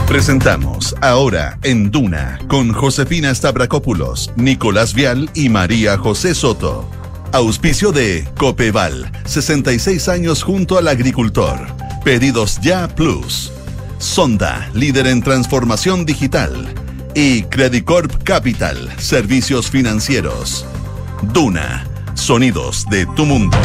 Presentamos Ahora en Duna con Josefina Stavrakopoulos, Nicolás Vial y María José Soto. Auspicio de Copeval, 66 años junto al agricultor. Pedidos Ya Plus. Sonda, líder en transformación digital. Y Credicorp Capital, servicios financieros. Duna, sonidos de tu mundo.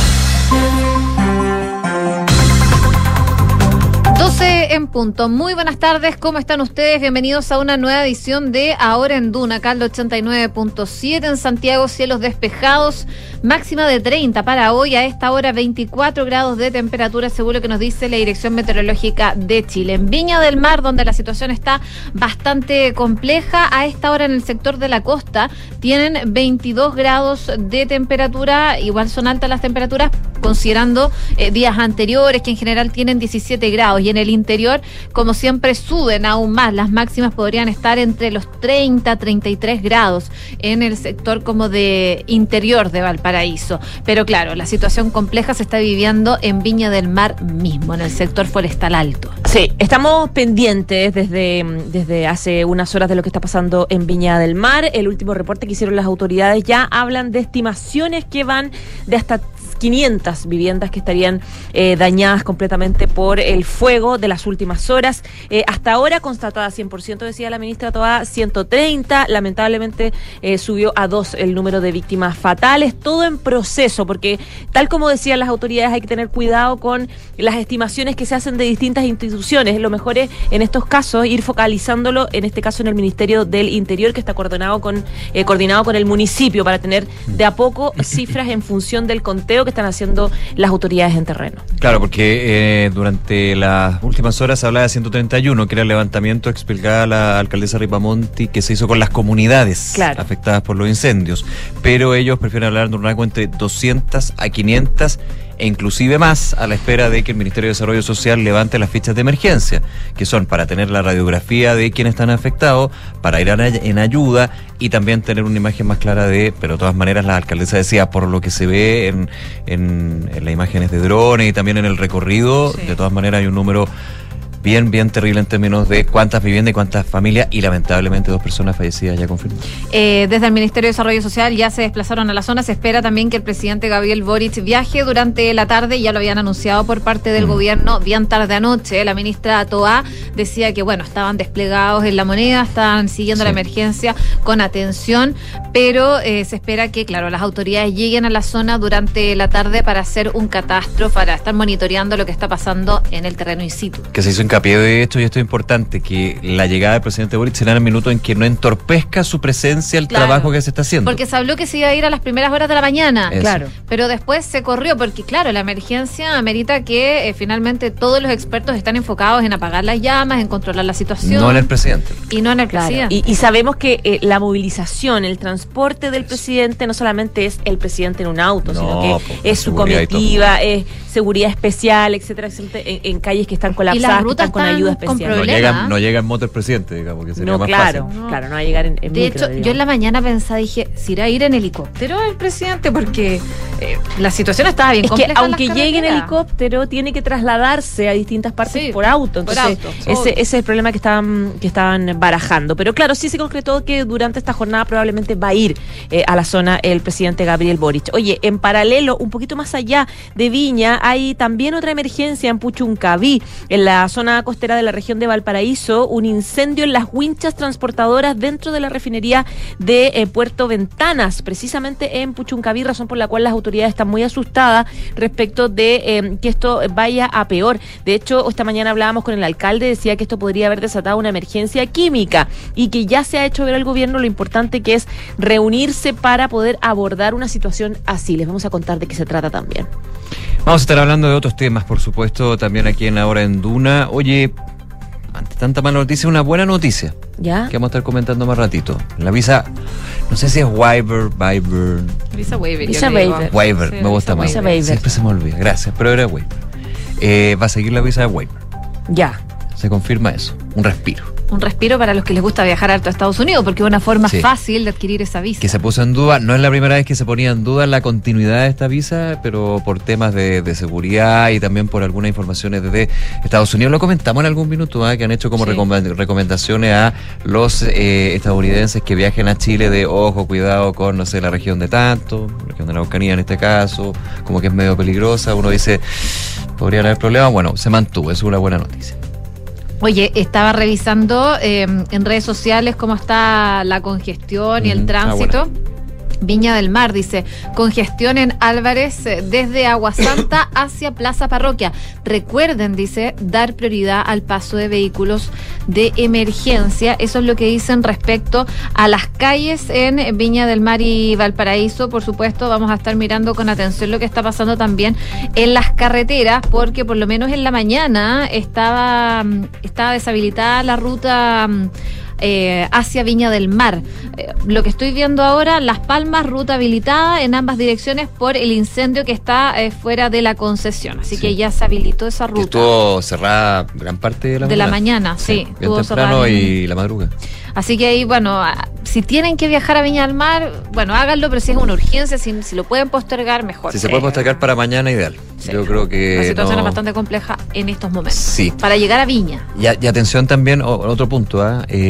12 en punto. Muy buenas tardes, ¿cómo están ustedes? Bienvenidos a una nueva edición de Ahora en Duna, acá al 89.7 en Santiago, cielos despejados, máxima de 30 para hoy, a esta hora 24 grados de temperatura, según lo que nos dice la Dirección Meteorológica de Chile. En Viña del Mar, donde la situación está bastante compleja, a esta hora en el sector de la costa tienen 22 grados de temperatura, igual son altas las temperaturas, considerando días anteriores, que en general tienen 17 grados, y en el interior, como siempre, suben aún más. Las máximas podrían estar entre los 30, 33 grados en el sector como de interior de Valparaíso. Pero claro, la situación compleja se está viviendo en Viña del Mar mismo, en el sector forestal alto. Sí, estamos pendientes desde hace unas horas de lo que está pasando en Viña del Mar. El último reporte que hicieron las autoridades ya hablan de estimaciones que van de hasta 500 viviendas que estarían dañadas completamente por el fuego de las últimas horas. Hasta ahora constatada 100%, decía la ministra Toá, 130. Lamentablemente subió a 2 el número de víctimas fatales. Todo en proceso, porque tal como decían las autoridades, hay que tener cuidado con las estimaciones que se hacen de distintas instituciones. Lo mejor es, en estos casos, ir focalizándolo, en este caso en el Ministerio del Interior, que está coordinado con el municipio, para tener de a poco cifras en función del conteo que están haciendo las autoridades en terreno. Claro, porque durante las últimas horas se hablaba de 131, que era el levantamiento, explicaba la alcaldesa Ripamonti, que se hizo con las comunidades afectadas por los incendios, pero ellos prefieren hablar de un rango entre 200 a 500 e inclusive más, a la espera de que el Ministerio de Desarrollo Social levante las fichas de emergencia, que son para tener la radiografía de quienes están afectados, para ir en ayuda y también tener una imagen más clara pero de todas maneras la alcaldesa decía, por lo que se ve en las imágenes de drones y también en el recorrido, de todas maneras hay un número bien terrible en términos de cuántas viviendas y cuántas familias, y lamentablemente 2 personas fallecidas ya confirmadas. Desde el Ministerio de Desarrollo Social ya se desplazaron a la zona. Se espera también que el presidente Gabriel Boric viaje durante la tarde, ya lo habían anunciado por parte del gobierno bien tarde anoche. La ministra Toá decía que estaban desplegados en La Moneda, estaban siguiendo la emergencia con atención, pero se espera que, claro, las autoridades lleguen a la zona durante la tarde para hacer un catastro, para estar monitoreando lo que está pasando en el terreno in situ. Que se hizo hincapié de esto, y esto es importante, que la llegada del presidente Boric será en el minuto en que no entorpezca su presencia el trabajo que se está haciendo. Porque se habló que se iba a ir a las primeras horas de la mañana. Eso. Claro, pero después se corrió, porque claro, la emergencia amerita que finalmente todos los expertos están enfocados en apagar las llamas, en controlar la situación. No en el presidente. Y no en el presidente. Y sabemos que la movilización, el transporte del presidente no solamente es el presidente en un auto, sino que es su comitiva, es seguridad especial, etcétera, en calles que están colapsadas, que están con ayuda especial. No llega en moto el presidente, digamos, que sería más fácil. No va a llegar en de micro, hecho, digamos. yo en la mañana pensaba, dije, ¿se irá a ir en helicóptero el presidente? Porque la situación estaba bien compleja. Es que aunque llegue en helicóptero, tiene que trasladarse a distintas partes por auto. Entonces, ese es el problema que estaban barajando. Pero claro, sí se concretó que durante esta jornada probablemente va a ir a la zona el presidente Gabriel Boric. Oye, en paralelo, un poquito más allá de Viña, hay también otra emergencia en Puchuncaví, en la zona costera de la región de Valparaíso, un incendio en las winchas transportadoras dentro de la refinería de Puerto Ventanas, precisamente en Puchuncaví, razón por la cual las autoridades están muy asustadas respecto de que esto vaya a peor. De hecho, esta mañana hablábamos con el alcalde, decía que esto podría haber desatado una emergencia química y que ya se ha hecho ver al gobierno lo importante que es reunirse para poder abordar una situación así. Les vamos a contar de qué se trata también. Vamos a estar hablando de otros temas, por supuesto, también aquí en Ahora en Duna. Oye, ante tanta mala noticia, una buena noticia. ¿Ya? Que vamos a estar comentando más ratito. La visa, no sé si es waiver. Visa waiver. Waiver, Sí, me gusta más. Visa waiver. Siempre se me olvida, gracias, pero era waiver. Va a seguir la visa de waiver. Ya. Se confirma eso, un respiro. respiro para los que les gusta viajar harto a Estados Unidos, porque es una forma fácil de adquirir esa visa. Que se puso en duda, no es la primera vez que se ponía en duda la continuidad de esta visa, pero por temas de seguridad y también por algunas informaciones desde Estados Unidos. Lo comentamos en algún minuto, que han hecho como recomendaciones a los estadounidenses que viajen a Chile de, ojo, cuidado con, no sé, la región de tanto, la región de la Araucanía en este caso, como que es medio peligrosa. Uno dice, podrían haber problemas. Bueno, se mantuvo, es una buena noticia. Oye, estaba revisando en redes sociales cómo está la congestión y el tránsito. Viña del Mar, dice, congestión en Álvarez desde Agua Santa hacia Plaza Parroquia. Recuerden, dice, dar prioridad al paso de vehículos de emergencia. Eso es lo que dicen respecto a las calles en Viña del Mar y Valparaíso. Por supuesto, vamos a estar mirando con atención lo que está pasando también en las carreteras, porque por lo menos en la mañana estaba deshabilitada la ruta hacia Viña del Mar. Lo que estoy viendo ahora, Las Palmas, ruta habilitada en ambas direcciones por el incendio que está fuera de la concesión. Así que ya se habilitó esa ruta. Estuvo cerrada gran parte de la mañana. De la mañana, sí. Bien temprano y la madrugada. Así que ahí, bueno, si tienen que viajar a Viña del Mar, bueno, háganlo, pero si es una urgencia, si lo pueden postergar, mejor. Si se puede postergar para mañana, ideal. Sí. Yo creo que la situación es bastante compleja en estos momentos. Sí. Para llegar a Viña. Y atención también, otro punto,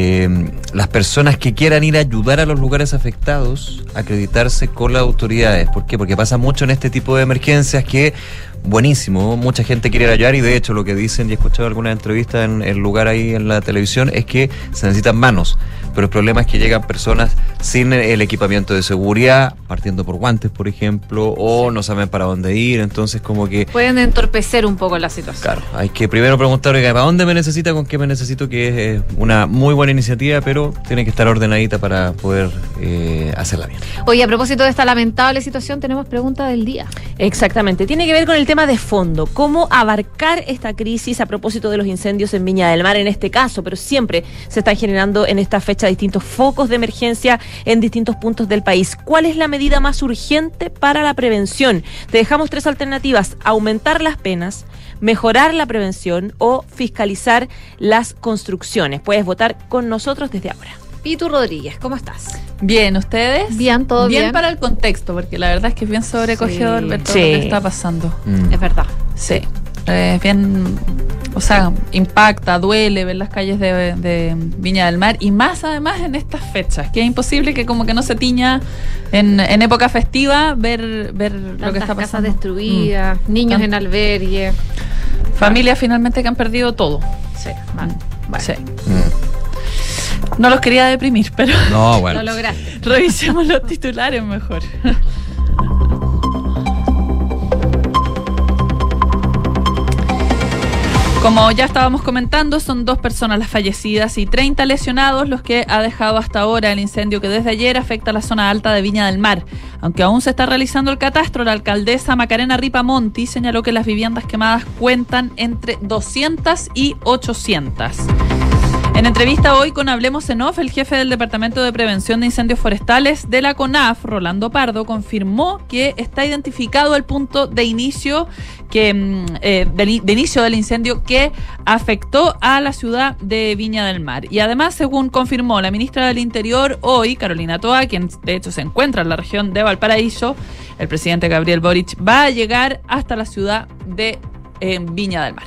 las personas que quieran ir a ayudar a los lugares afectados, acreditarse con las autoridades. ¿Por qué? Porque pasa mucho en este tipo de emergencias que, buenísimo, mucha gente quiere ir a ayudar, y de hecho lo que dicen, y he escuchado algunas entrevistas en el lugar ahí en la televisión, es que se necesitan manos, pero el problema es que llegan personas sin el equipamiento de seguridad, partiendo por guantes, por ejemplo, o no saben para dónde ir, entonces como que pueden entorpecer un poco la situación. Claro, hay que primero preguntar, oiga, ¿para dónde me necesita? ¿Con qué me necesito? Que es una muy buena iniciativa, pero tiene que estar ordenadita para poder hacerla bien. Oye, a propósito de esta lamentable situación, tenemos pregunta del día. Exactamente, tiene que ver con el tema de fondo, cómo abarcar esta crisis a propósito de los incendios en Viña del Mar en este caso, pero siempre se están generando en esta fecha distintos focos de emergencia en distintos puntos del país. ¿Cuál es la medida más urgente para la prevención? Te dejamos 3 alternativas: aumentar las penas, mejorar la prevención o fiscalizar las construcciones. Puedes votar con nosotros desde ahora. Pitu Rodríguez, ¿cómo estás? Bien, ¿ustedes? Bien, todo bien. Bien para el contexto, porque la verdad es que es bien sobrecogedor ver todo lo que está pasando. Es verdad. Sí. Bien, o sea, impacta, duele ver las calles de Viña del Mar, y más además en estas fechas, que es imposible que como que no se tiña en época festiva ver lo que está pasando. Casas destruidas, niños en albergue. Familias finalmente que han perdido todo. Sí, bueno. Sí. No los quería deprimir, pero no, bueno, lo lograste. Revisemos los titulares mejor. Como ya estábamos comentando, son 2 personas las fallecidas y 30 lesionados los que ha dejado hasta ahora el incendio que desde ayer afecta a la zona alta de Viña del Mar. Aunque aún se está realizando el catastro, la alcaldesa Macarena Ripamonti señaló que las viviendas quemadas cuentan entre 200 y 800. En entrevista hoy con Hablemos en Off, el jefe del Departamento de Prevención de Incendios Forestales de la CONAF, Rolando Pardo, confirmó que está identificado el punto de inicio del incendio que afectó a la ciudad de Viña del Mar. Y además, según confirmó la ministra del Interior hoy, Carolina Toa, quien de hecho se encuentra en la región de Valparaíso, el presidente Gabriel Boric va a llegar hasta la ciudad de Viña del Mar.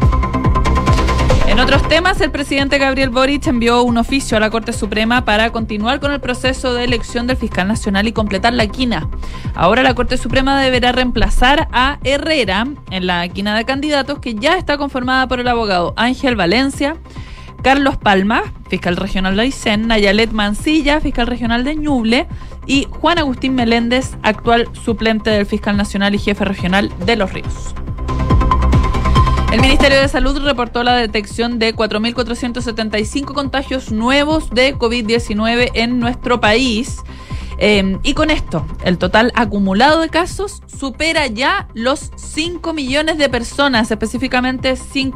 En otros temas, el presidente Gabriel Boric envió un oficio a la Corte Suprema para continuar con el proceso de elección del fiscal nacional y completar la quina. Ahora la Corte Suprema deberá reemplazar a Herrera en la quina de candidatos, que ya está conformada por el abogado Ángel Valencia, Carlos Palma, fiscal regional de Aysén, Nayalet Mancilla, fiscal regional de Ñuble, y Juan Agustín Meléndez, actual suplente del fiscal nacional y jefe regional de Los Ríos. El Ministerio de Salud reportó la detección de 4.475 contagios nuevos de COVID-19 en nuestro país. Y con esto, el total acumulado de casos supera ya los 5 millones de personas, específicamente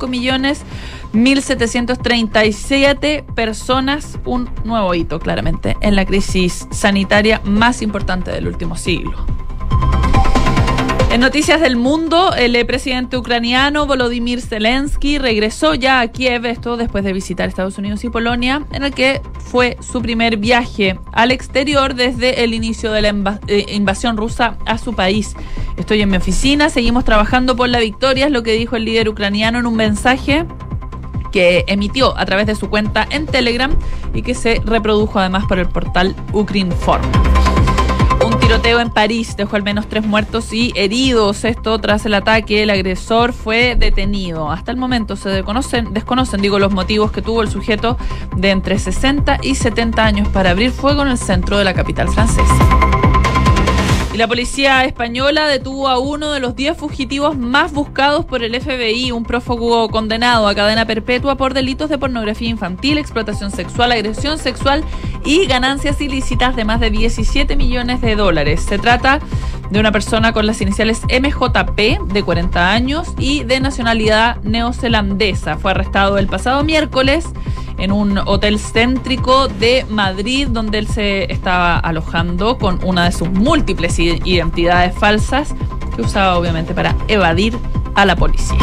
5.100.737 personas, un nuevo hito claramente en la crisis sanitaria más importante del último siglo. En noticias del mundo, el presidente ucraniano Volodymyr Zelensky regresó ya a Kiev, esto después de visitar Estados Unidos y Polonia, en el que fue su primer viaje al exterior desde el inicio de la invasión rusa a su país. Estoy en mi oficina, seguimos trabajando por la victoria, es lo que dijo el líder ucraniano en un mensaje que emitió a través de su cuenta en Telegram y que se reprodujo además por el portal Ukrinform. Un tiroteo en París dejó al menos 3 muertos y heridos. Esto tras el ataque, el agresor fue detenido. Hasta el momento se desconocen los motivos que tuvo el sujeto de entre 60 y 70 años para abrir fuego en el centro de la capital francesa. Y la policía española detuvo a uno de los 10 fugitivos más buscados por el FBI, un prófugo condenado a cadena perpetua por delitos de pornografía infantil, explotación sexual, agresión sexual y ganancias ilícitas de más de 17 millones de dólares. Se trata de una persona con las iniciales MJP, de 40 años y de nacionalidad neozelandesa. Fue arrestado el pasado miércoles en un hotel céntrico de Madrid, donde él se estaba alojando con una de sus múltiples identidades falsas que usaba obviamente para evadir a la policía.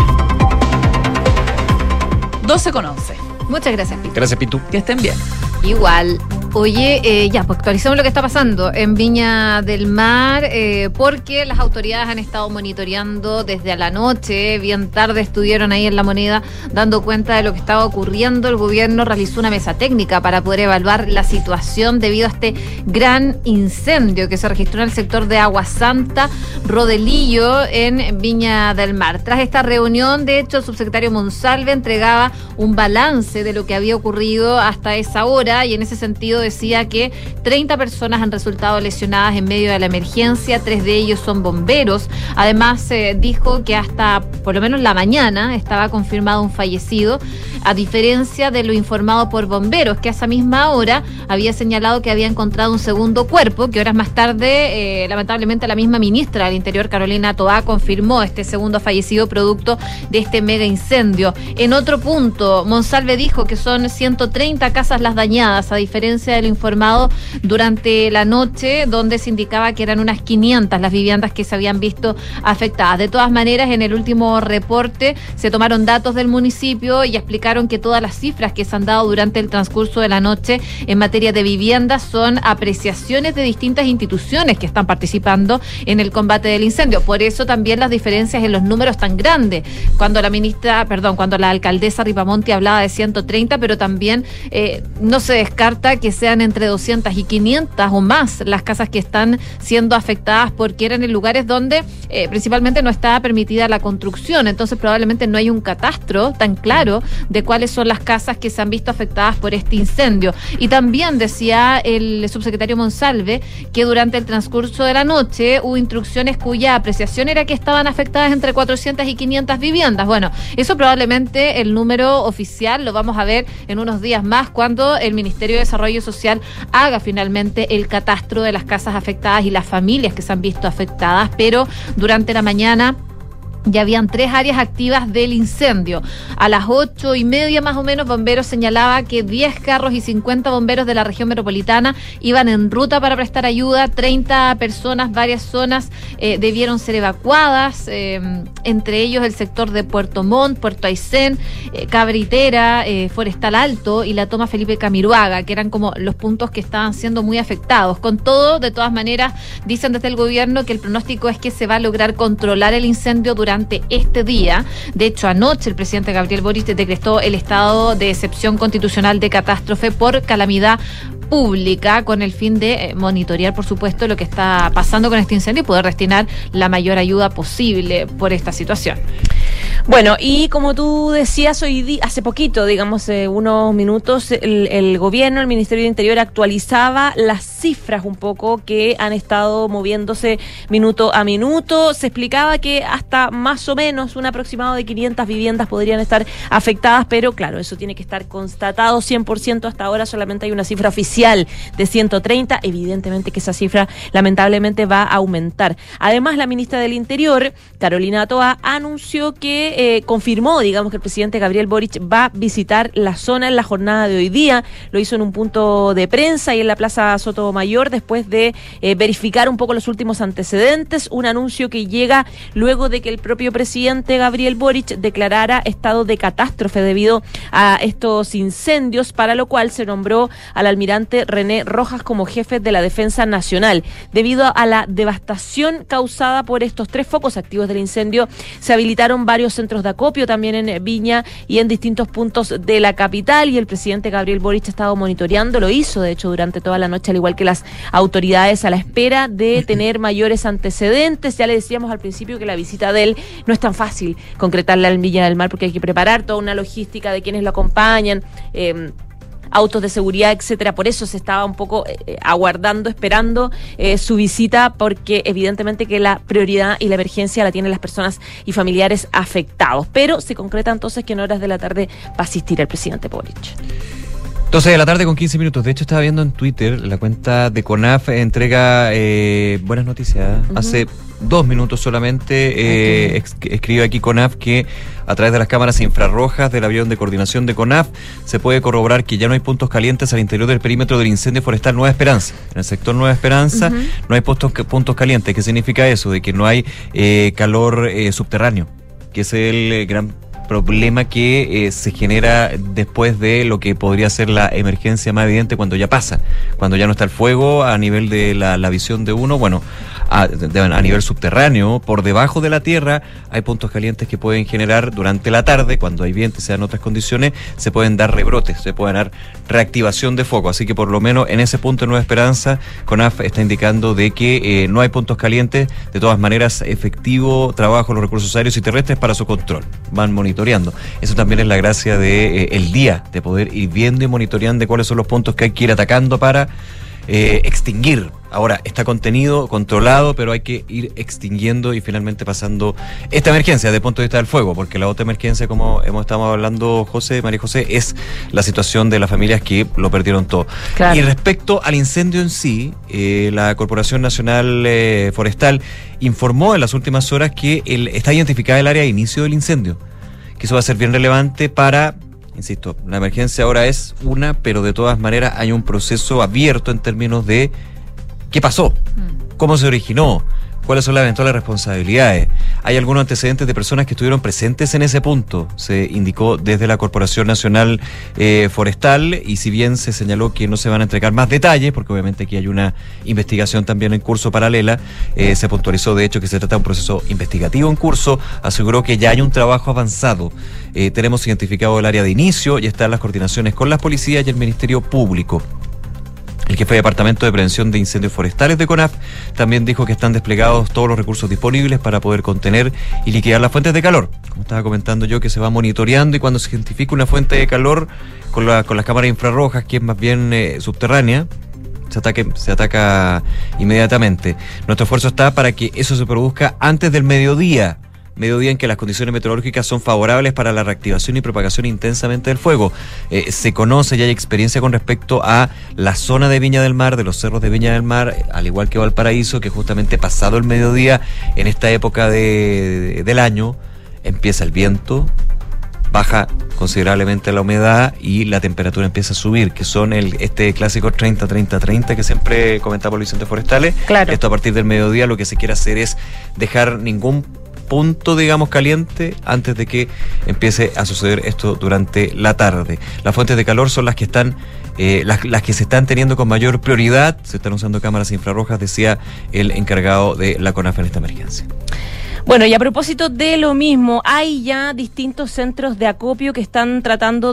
12:11. Muchas gracias, Pitu. Gracias, Pitu. Que estén bien. Igual. Oye, pues actualizamos lo que está pasando en Viña del Mar, porque las autoridades han estado monitoreando desde la noche, bien tarde estuvieron ahí en La Moneda dando cuenta de lo que estaba ocurriendo. El gobierno realizó una mesa técnica para poder evaluar la situación debido a este gran incendio que se registró en el sector de Agua Santa, Rodelillo, en Viña del Mar. Tras esta reunión, de hecho, el subsecretario Monsalve entregaba un balance de lo que había ocurrido hasta esa hora y en ese sentido decía que 30 personas han resultado lesionadas en medio de la emergencia, 3 de ellos son bomberos. Además, dijo que hasta por lo menos la mañana estaba confirmado un fallecido, a diferencia de lo informado por bomberos, que a esa misma hora había señalado que había encontrado un segundo cuerpo, que horas más tarde, lamentablemente, la misma ministra del Interior, Carolina Toá, confirmó este segundo fallecido producto de este mega incendio. En otro punto, Monsalve dijo que son 130 casas las dañadas, a diferencia de lo informado durante la noche, donde se indicaba que eran unas 500 las viviendas que se habían visto afectadas. De todas maneras, en el último reporte se tomaron datos del municipio y explicaron que todas las cifras que se han dado durante el transcurso de la noche en materia de viviendas son apreciaciones de distintas instituciones que están participando en el combate del incendio. Por eso también las diferencias en los números tan grandes. Cuando la alcaldesa Ripamonti hablaba de 130, pero también no se descarta que sean entre 200 y 500 o más las casas que están siendo afectadas, porque eran en lugares donde principalmente no estaba permitida la construcción. Entonces probablemente no hay un catastro tan claro de cuáles son las casas que se han visto afectadas por este incendio. Y también decía el subsecretario Monsalve que durante el transcurso de la noche hubo instrucciones cuya apreciación era que estaban afectadas entre 400 y 500 viviendas. Bueno, eso probablemente el número oficial lo vamos a ver en unos días más, cuando el Ministerio de Desarrollo Social haga finalmente el catastro de las casas afectadas y las familias que se han visto afectadas. Pero durante la mañana ya habían 3 áreas activas del incendio. A las 8:30 más o menos, bomberos señalaba que 10 carros y 50 bomberos de la región metropolitana iban en ruta para prestar ayuda. 30 personas, varias zonas debieron ser evacuadas, entre ellos el sector de Puerto Montt, Puerto Aysén, Cabritera, Forestal Alto y la toma Felipe Camiroaga, que eran como los puntos que estaban siendo muy afectados. Con todo, de todas maneras, dicen desde el gobierno que el pronóstico es que se va a lograr controlar el incendio durante este día. De hecho, anoche el presidente Gabriel Boric decretó el estado de excepción constitucional de catástrofe por calamidad pública, con el fin de monitorear, por supuesto, lo que está pasando con este incendio y poder destinar la mayor ayuda posible por esta situación. Bueno, y como tú decías, hace poquito, digamos, unos minutos, el gobierno, el Ministerio de Interior actualizaba las cifras un poco que han estado moviéndose minuto a minuto. Se explicaba que hasta más o menos un aproximado de 500 viviendas podrían estar afectadas, pero claro, eso tiene que estar constatado 100%. Hasta ahora solamente hay una cifra oficial de 130. Evidentemente que esa cifra lamentablemente va a aumentar. Además, la ministra del Interior, Carolina Toá, anunció que que confirmó, digamos, que el presidente Gabriel Boric va a visitar la zona en la jornada de hoy día. Lo hizo en un punto de prensa y en la Plaza Sotomayor después de verificar un poco los últimos antecedentes. Un anuncio que llega luego de que el propio presidente Gabriel Boric declarara estado de catástrofe debido a estos incendios, para lo cual se nombró al almirante René Rojas como jefe de la Defensa Nacional. Debido a la devastación causada por estos 3 focos activos del incendio, se habilitaron varios centros de acopio también en Viña y en distintos puntos de la capital, y el presidente Gabriel Boric ha estado monitoreando, lo hizo de hecho durante toda la noche, al igual que las autoridades, a la espera de tener mayores antecedentes. Ya le decíamos al principio que la visita de él no es tan fácil concretarla en Viña del Mar, porque hay que preparar toda una logística de quienes lo acompañan, autos de seguridad, etcétera. Por eso se estaba un poco aguardando, esperando su visita, porque evidentemente que la prioridad y la emergencia la tienen las personas y familiares afectados. Pero se concreta entonces que en horas de la tarde va a asistir el presidente Boric. 12 de la tarde con 15 minutos. De hecho, estaba viendo en Twitter, la cuenta de CONAF entrega buenas noticias. Hace 2 minutos solamente escribe aquí CONAF que a través de las cámaras infrarrojas del avión de coordinación de CONAF se puede corroborar que ya no hay puntos calientes al interior del perímetro del incendio forestal Nueva Esperanza. En el sector Nueva Esperanza no hay puntos calientes. ¿Qué significa eso? De que no hay calor subterráneo, que es el gran problema que se genera después de lo que podría ser la emergencia más evidente cuando ya pasa, cuando ya no está el fuego a nivel de la visión de uno. Bueno, a nivel subterráneo, por debajo de la tierra, hay puntos calientes que pueden generar durante la tarde, cuando hay viento y se dan otras condiciones, se pueden dar rebrotes, se pueden dar reactivación de foco. Así que por lo menos en ese punto de Nueva Esperanza, CONAF está indicando de que no hay puntos calientes. De todas maneras, efectivo trabajo los recursos aéreos y terrestres para su control. Van monitoreando. Eso también es la gracia de el día, de poder ir viendo y monitoreando cuáles son los puntos que hay que ir atacando para extinguir. Ahora está contenido, controlado, pero hay que ir extinguiendo y finalmente pasando esta emergencia desde el punto de vista del fuego, porque la otra emergencia, como hemos estado hablando María José, es la situación de las familias que lo perdieron todo. Claro. Y respecto al incendio en sí, la Corporación Nacional Forestal informó en las últimas horas que está identificada el área de inicio del incendio, que eso va a ser bien relevante para... Insisto, la emergencia ahora es una, pero de todas maneras hay un proceso abierto en términos de qué pasó, cómo se originó, cuáles son las eventuales responsabilidades. Hay algunos antecedentes de personas que estuvieron presentes en ese punto, se indicó desde la Corporación Nacional Forestal, y si bien se señaló que no se van a entregar más detalles, porque obviamente aquí hay una investigación también en curso paralela, se puntualizó de hecho que se trata de un proceso investigativo en curso, aseguró que ya hay un trabajo avanzado. Tenemos identificado el área de inicio y están las coordinaciones con las policías y el Ministerio Público. El jefe de Departamento de Prevención de Incendios Forestales de CONAF también dijo que están desplegados todos los recursos disponibles para poder contener y liquidar las fuentes de calor. Como estaba comentando yo, que se va monitoreando, y cuando se identifica una fuente de calor con las cámaras infrarrojas, que es más bien subterránea, se ataca inmediatamente. Nuestro esfuerzo está para que eso se produzca antes del mediodía en que las condiciones meteorológicas son favorables para la reactivación y propagación intensamente del fuego. Se conoce y hay experiencia con respecto a la zona de Viña del Mar, de los cerros de Viña del Mar, al igual que Valparaíso, que justamente pasado el mediodía, en esta época del año, empieza el viento, baja considerablemente la humedad y la temperatura empieza a subir, que son este clásico 30-30-30 que siempre comentamos los incendios forestales. Claro. Esto a partir del mediodía lo que se quiere hacer es dejar ningún punto, digamos, caliente antes de que empiece a suceder esto durante la tarde. Las fuentes de calor son las que están las que se están teniendo con mayor prioridad. Se están usando cámaras infrarrojas, decía el encargado de la CONAF en esta emergencia. Bueno, y a propósito de lo mismo, hay ya distintos centros de acopio que están tratando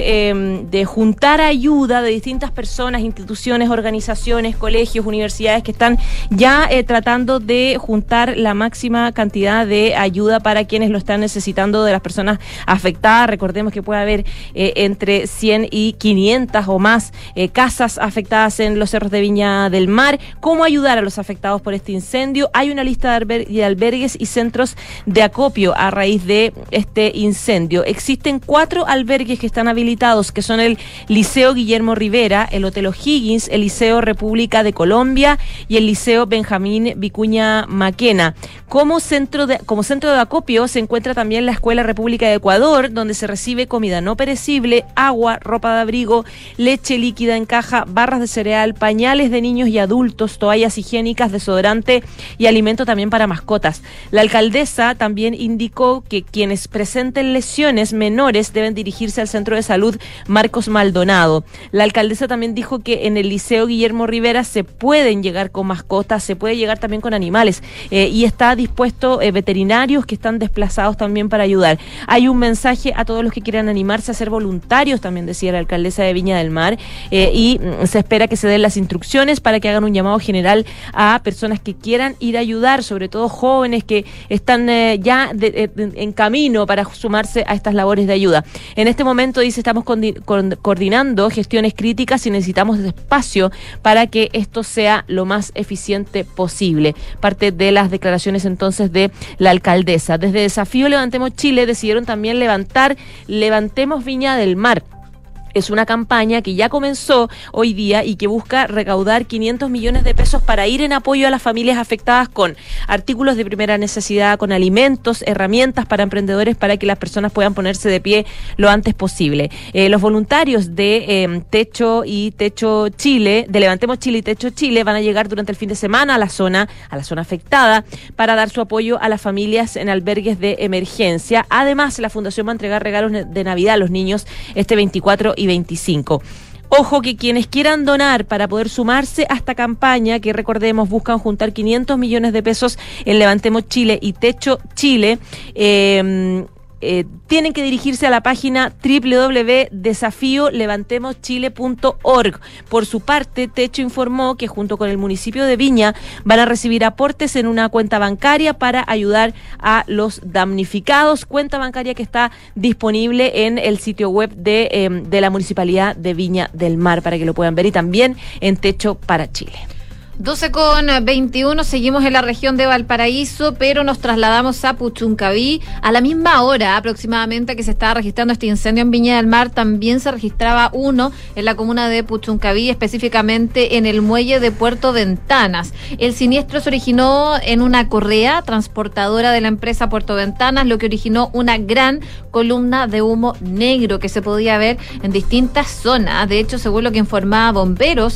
de juntar ayuda de distintas personas, instituciones, organizaciones, colegios, universidades, que están ya tratando de juntar la máxima cantidad de ayuda para quienes lo están necesitando, de las personas afectadas. Recordemos que puede haber entre 100 y 500 o más casas afectadas en los cerros de Viña del Mar. ¿Cómo ayudar a los afectados por este incendio? Hay una lista de albergues y centros de acopio a raíz de este incendio. Existen 4 albergues que están habilitados, que son el Liceo Guillermo Rivera, el Hotel O'Higgins, el Liceo República de Colombia y el Liceo Benjamín Vicuña Maquena. Como centro de acopio se encuentra también la Escuela República de Ecuador, donde se recibe comida no perecible, agua, ropa de abrigo, leche líquida en caja, barras de cereal, pañales de niños y adultos, toallas higiénicas, desodorante y alimento también para mascotas. La alcaldesa también indicó que quienes presenten lesiones menores deben dirigirse al Centro de Salud Marcos Maldonado. La alcaldesa también dijo que en el Liceo Guillermo Rivera se pueden llegar con mascotas, se puede llegar también con animales y está dispuesto veterinarios que están desplazados también para ayudar. Hay un mensaje a todos los que quieran animarse a ser voluntarios, también decía la alcaldesa de Viña del Mar, y se espera que se den las instrucciones para que hagan un llamado general a personas que quieran ir a ayudar, sobre todo jóvenes que están ya en camino para sumarse a estas labores de ayuda. En este momento, dice, estamos coordinando gestiones críticas y necesitamos espacio para que esto sea lo más eficiente posible. Parte de las declaraciones entonces de la alcaldesa. Desde Desafío Levantemos Chile decidieron también levantar Levantemos Viña del Mar. Es una campaña que ya comenzó hoy día y que busca recaudar 500 millones de pesos para ir en apoyo a las familias afectadas con artículos de primera necesidad, con alimentos, herramientas para emprendedores para que las personas puedan ponerse de pie lo antes posible. Los voluntarios de Techo Chile, de Levantemos Chile y Techo Chile, van a llegar durante el fin de semana a la zona afectada para dar su apoyo a las familias en albergues de emergencia. Además, la Fundación va a entregar regalos de Navidad a los niños este 24 y 25. Ojo que quienes quieran donar para poder sumarse a esta campaña, que recordemos buscan juntar 500 millones de pesos en Levantemos Chile y Techo Chile, tienen que dirigirse a la página www.desafiolevantemoschile.org. Por su parte, Techo informó que junto con el municipio de Viña van a recibir aportes en una cuenta bancaria para ayudar a los damnificados, cuenta bancaria que está disponible en el sitio web de la Municipalidad de Viña del Mar para que lo puedan ver, y también en Techo para Chile. 12:21, seguimos en la región de Valparaíso, pero nos trasladamos a Puchuncaví. A la misma hora aproximadamente que se estaba registrando este incendio en Viña del Mar, también se registraba uno en la comuna de Puchuncaví, específicamente en el muelle de Puerto Ventanas. El siniestro se originó en una correa transportadora de la empresa Puerto Ventanas, lo que originó una gran columna de humo negro que se podía ver en distintas zonas. De hecho, según lo que informaba bomberos,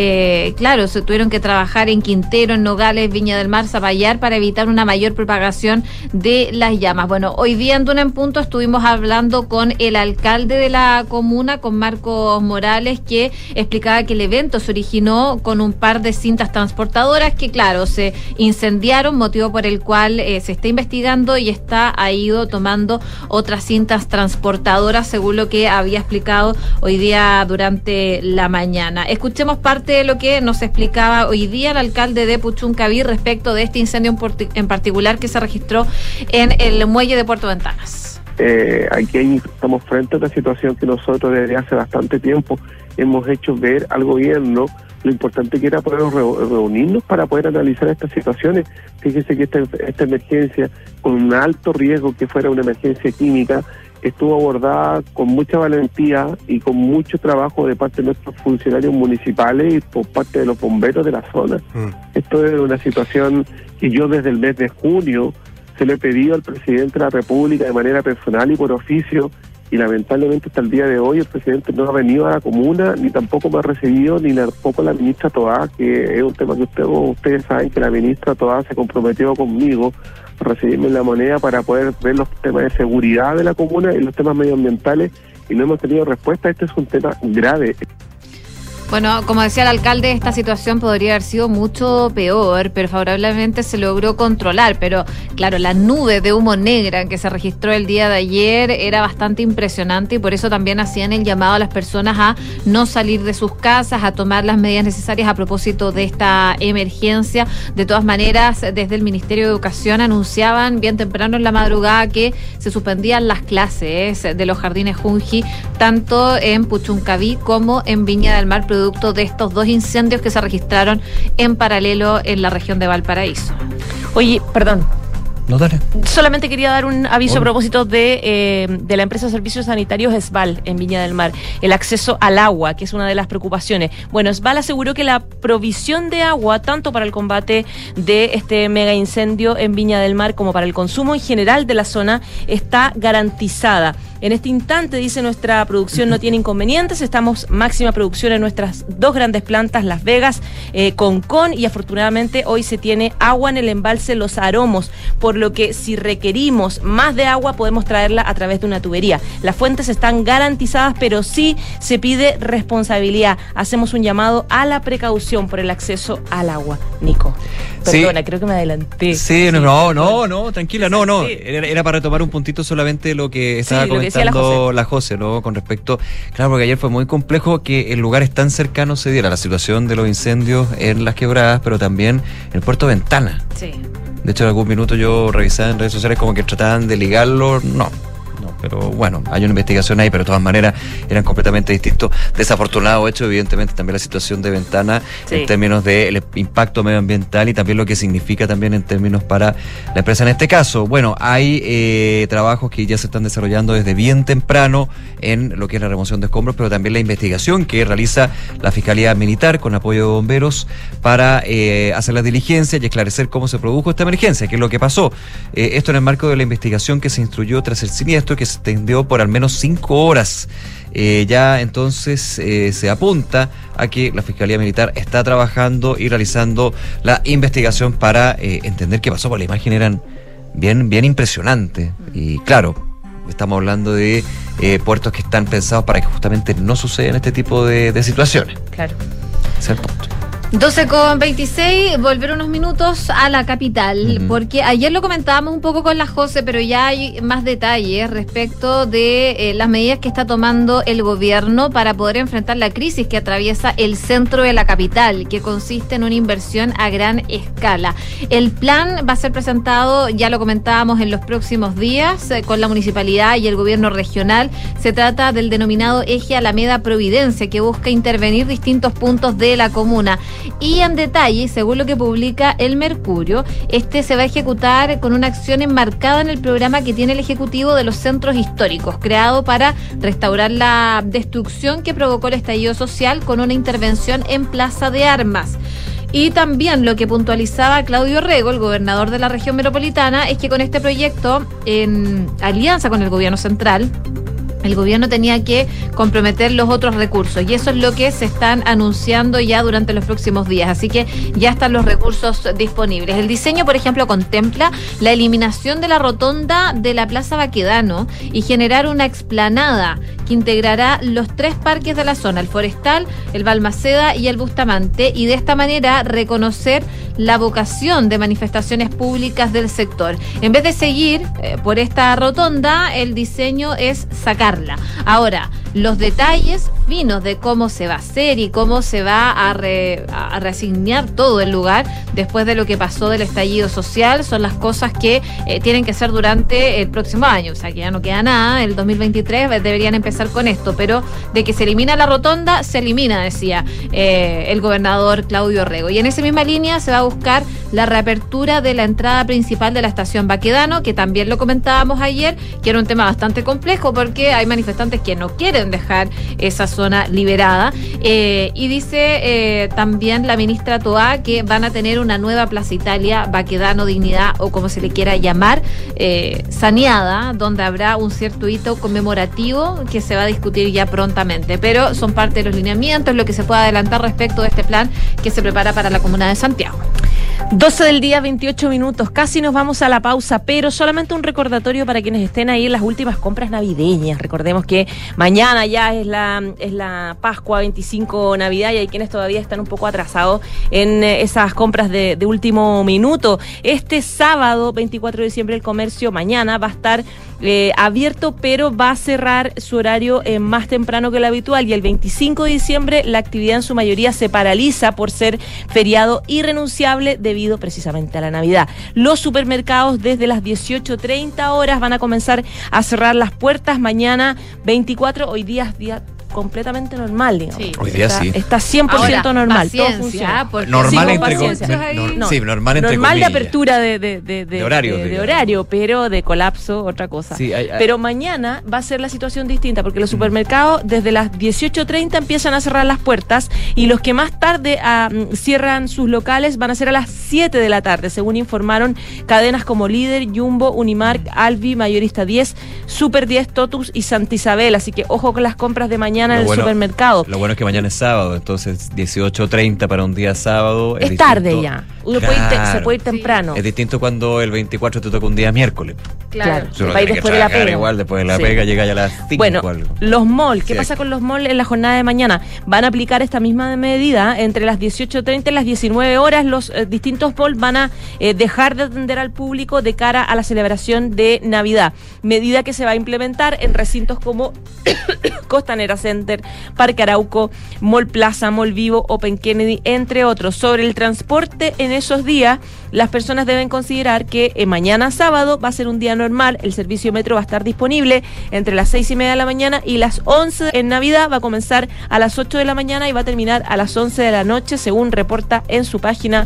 se tuvieron que trabajar en Quintero, en Nogales, Viña del Mar, Zapallar, para evitar una mayor propagación de las llamas. Bueno, hoy día en Duna en Punto estuvimos hablando con el alcalde de la comuna, con Marcos Morales, que explicaba que el evento se originó con un par de cintas transportadoras que, claro, se incendiaron, motivo por el cual se está investigando y ha ido tomando otras cintas transportadoras, según lo que había explicado hoy día durante la mañana. Escuchemos parte de lo que nos explicaba hoy día el alcalde de Puchuncaví respecto de este incendio en particular que se registró en el muelle de Puerto Ventanas. Aquí estamos frente a una situación que nosotros desde hace bastante tiempo hemos hecho ver al gobierno lo importante que era poder reunirnos para poder analizar estas situaciones. Fíjese que esta emergencia, con un alto riesgo que fuera una emergencia química, estuvo abordada con mucha valentía y con mucho trabajo de parte de nuestros funcionarios municipales y por parte de los bomberos de la zona. Esto es una situación que yo desde el mes de junio se lo he pedido al presidente de la República de manera personal y por oficio, y lamentablemente hasta el día de hoy el presidente no ha venido a la comuna, ni tampoco me ha recibido, ni tampoco la ministra Toá, que es un tema que ustedes saben que la ministra Toá se comprometió conmigo a recibirme la moneda para poder ver los temas de seguridad de la comuna y los temas medioambientales, y no hemos tenido respuesta. Este es un tema grave. Bueno, como decía el alcalde, esta situación podría haber sido mucho peor, pero favorablemente se logró controlar. Pero claro, la nube de humo negra que se registró el día de ayer era bastante impresionante, y por eso también hacían el llamado a las personas a no salir de sus casas, a tomar las medidas necesarias a propósito de esta emergencia. De todas maneras, desde el Ministerio de Educación anunciaban bien temprano en la madrugada que se suspendían las clases de los jardines Junji, tanto en Puchuncaví como en Viña del Mar, producto de estos dos incendios que se registraron en paralelo en la región de Valparaíso. Oye, perdón. No, dale. Solamente quería dar un aviso a propósito de la empresa de servicios sanitarios Esval en Viña del Mar. El acceso al agua, que es una de las preocupaciones. Bueno, Esval aseguró que la provisión de agua, tanto para el combate de este mega incendio en Viña del Mar como para el consumo en general de la zona, está garantizada. En este instante, dice, nuestra producción no tiene inconvenientes. Estamos máxima producción en nuestras 2 grandes plantas, Las Vegas, Concón, y afortunadamente hoy se tiene agua en el embalse Los Aromos, por lo que si requerimos más de agua podemos traerla a través de una tubería. Las fuentes están garantizadas, pero sí se pide responsabilidad. Hacemos un llamado a la precaución por el acceso al agua. Nico, perdona, creo que me adelanté. Sí, no, tranquila, no. Era para retomar un puntito solamente lo que estaba comentando la José, ¿no? Con respecto, claro, porque ayer fue muy complejo que en lugares tan cercanos se diera la situación de los incendios en las quebradas, pero también en el puerto Ventana. Sí. De hecho, en algún minuto yo revisaba en redes sociales como que trataban de ligarlo. No, pero bueno, hay una investigación ahí, pero de todas maneras eran completamente distintos. Desafortunado hecho, evidentemente, también la situación de Ventana, en términos del impacto medioambiental y también lo que significa también en términos para la empresa en este caso. Bueno, hay trabajos que ya se están desarrollando desde bien temprano en lo que es la remoción de escombros, pero también la investigación que realiza la Fiscalía Militar con apoyo de bomberos para hacer las diligencias y esclarecer cómo se produjo esta emergencia, qué es lo que pasó. Esto en el marco de la investigación que se instruyó tras el siniestro, que se extendió por al menos 5 horas. Ya entonces se apunta a que la Fiscalía Militar está trabajando y realizando la investigación para entender qué pasó, porque las imágenes eran bien impresionantes. Y claro, estamos hablando de puertos que están pensados para que justamente no sucedan este tipo de situaciones. Claro. Ese es el punto. 12:26, volver unos minutos a la capital, porque ayer lo comentábamos un poco con la José, pero ya hay más detalles respecto de las medidas que está tomando el gobierno para poder enfrentar la crisis que atraviesa el centro de la capital, que consiste en una inversión a gran escala. El plan va a ser presentado, ya lo comentábamos, en los próximos días con la municipalidad y el gobierno regional. Se trata del denominado Eje Alameda Providencia, que busca intervenir distintos puntos de la comuna. Y en detalle, según lo que publica El Mercurio, este se va a ejecutar con una acción enmarcada en el programa que tiene el Ejecutivo de los Centros Históricos, creado para restaurar la destrucción que provocó el estallido social con una intervención en Plaza de Armas. Y también lo que puntualizaba Claudio Rego, el gobernador de la región metropolitana, es que con este proyecto, en alianza con el gobierno central, el gobierno tenía que comprometer los otros recursos, y eso es lo que se están anunciando ya durante los próximos días, así que ya están los recursos disponibles. El diseño, por ejemplo, contempla la eliminación de la rotonda de la Plaza Baquedano y generar una explanada que integrará los 3 parques de la zona, el Forestal, el Balmaceda y el Bustamante, y de esta manera reconocer la vocación de manifestaciones públicas del sector. En vez de seguir por esta rotonda, el diseño es sacarla. Ahora, los detalles finos de cómo se va a hacer y cómo se va a reasignar todo el lugar después de lo que pasó del estallido social son las cosas que tienen que ser durante el próximo año. O sea, que ya no queda nada. El 2023 deberían empezar con esto, pero de que se elimina la rotonda, se elimina, decía el gobernador Claudio Rego. Y en esa misma línea se va a buscar la reapertura de la entrada principal de la estación Baquedano, que también lo comentábamos ayer, que era un tema bastante complejo porque hay manifestantes que no quieren dejar esa zona liberada. Y dice también la ministra Toá que van a tener una nueva Plaza Italia, Baquedano Dignidad, o como se le quiera llamar, saneada, donde habrá un cierto hito conmemorativo que se va a discutir ya prontamente. Pero son parte de los lineamientos, lo que se puede adelantar respecto de este plan que se prepara para la comuna de Santiago. 12 del día, 28 minutos. Casi nos vamos a la pausa, pero solamente un recordatorio para quienes estén ahí en las últimas compras navideñas. Recordemos que mañana ya es la Pascua, 25 Navidad, y hay quienes todavía están un poco atrasados en esas compras de último minuto. Este sábado, 24 de diciembre, el comercio mañana va a estar abierto, pero va a cerrar su horario más temprano que lo habitual, y el 25 de diciembre la actividad en su mayoría se paraliza por ser feriado irrenunciable debido precisamente a la Navidad. Los supermercados desde las 18:30 horas van a comenzar a cerrar las puertas mañana 24, hoy día completamente normal, digamos. Sí. Hoy día sí. Está 100% Ahora, normal. paciencia, todo funciona. Normal entre normal de comillas. apertura de horario, pero de colapso, otra cosa. Sí, pero mañana va a ser la situación distinta, porque los supermercados desde las 18:30 empiezan a cerrar las puertas y los que más tarde cierran sus locales van a ser a las 7 de la tarde, según informaron cadenas como Líder, Jumbo, Unimark, Alvi, Mayorista 10, Super 10, Totus y Santa Isabel. Así que ojo con las compras de mañana en el supermercado. Lo bueno es que mañana es sábado, entonces 18:30 para un día sábado. Es tarde ya. Uno se puede ir temprano. Es distinto cuando el 24 te toca un día miércoles. Claro. Va a ir después de la pega. Igual, después de la pega llega ya a las 5 bueno, o algo. los malls, ¿qué pasa con los malls en la jornada de mañana? Van a aplicar esta misma medida entre las 18:30 y las 19 horas. Los distintos malls van a dejar de atender al público de cara a la celebración de Navidad. Medida que se va a implementar en recintos como Costanera Center, Parque Arauco, Mall Plaza, Mall Vivo, Open Kennedy, entre otros. Sobre el transporte en esos días, las personas deben considerar que mañana sábado va a ser un día normal. El servicio metro va a estar disponible entre las 6:30 de la mañana y las 11. En Navidad va a comenzar a las 8 de la mañana y va a terminar a las 11 de la noche, según reporta en su página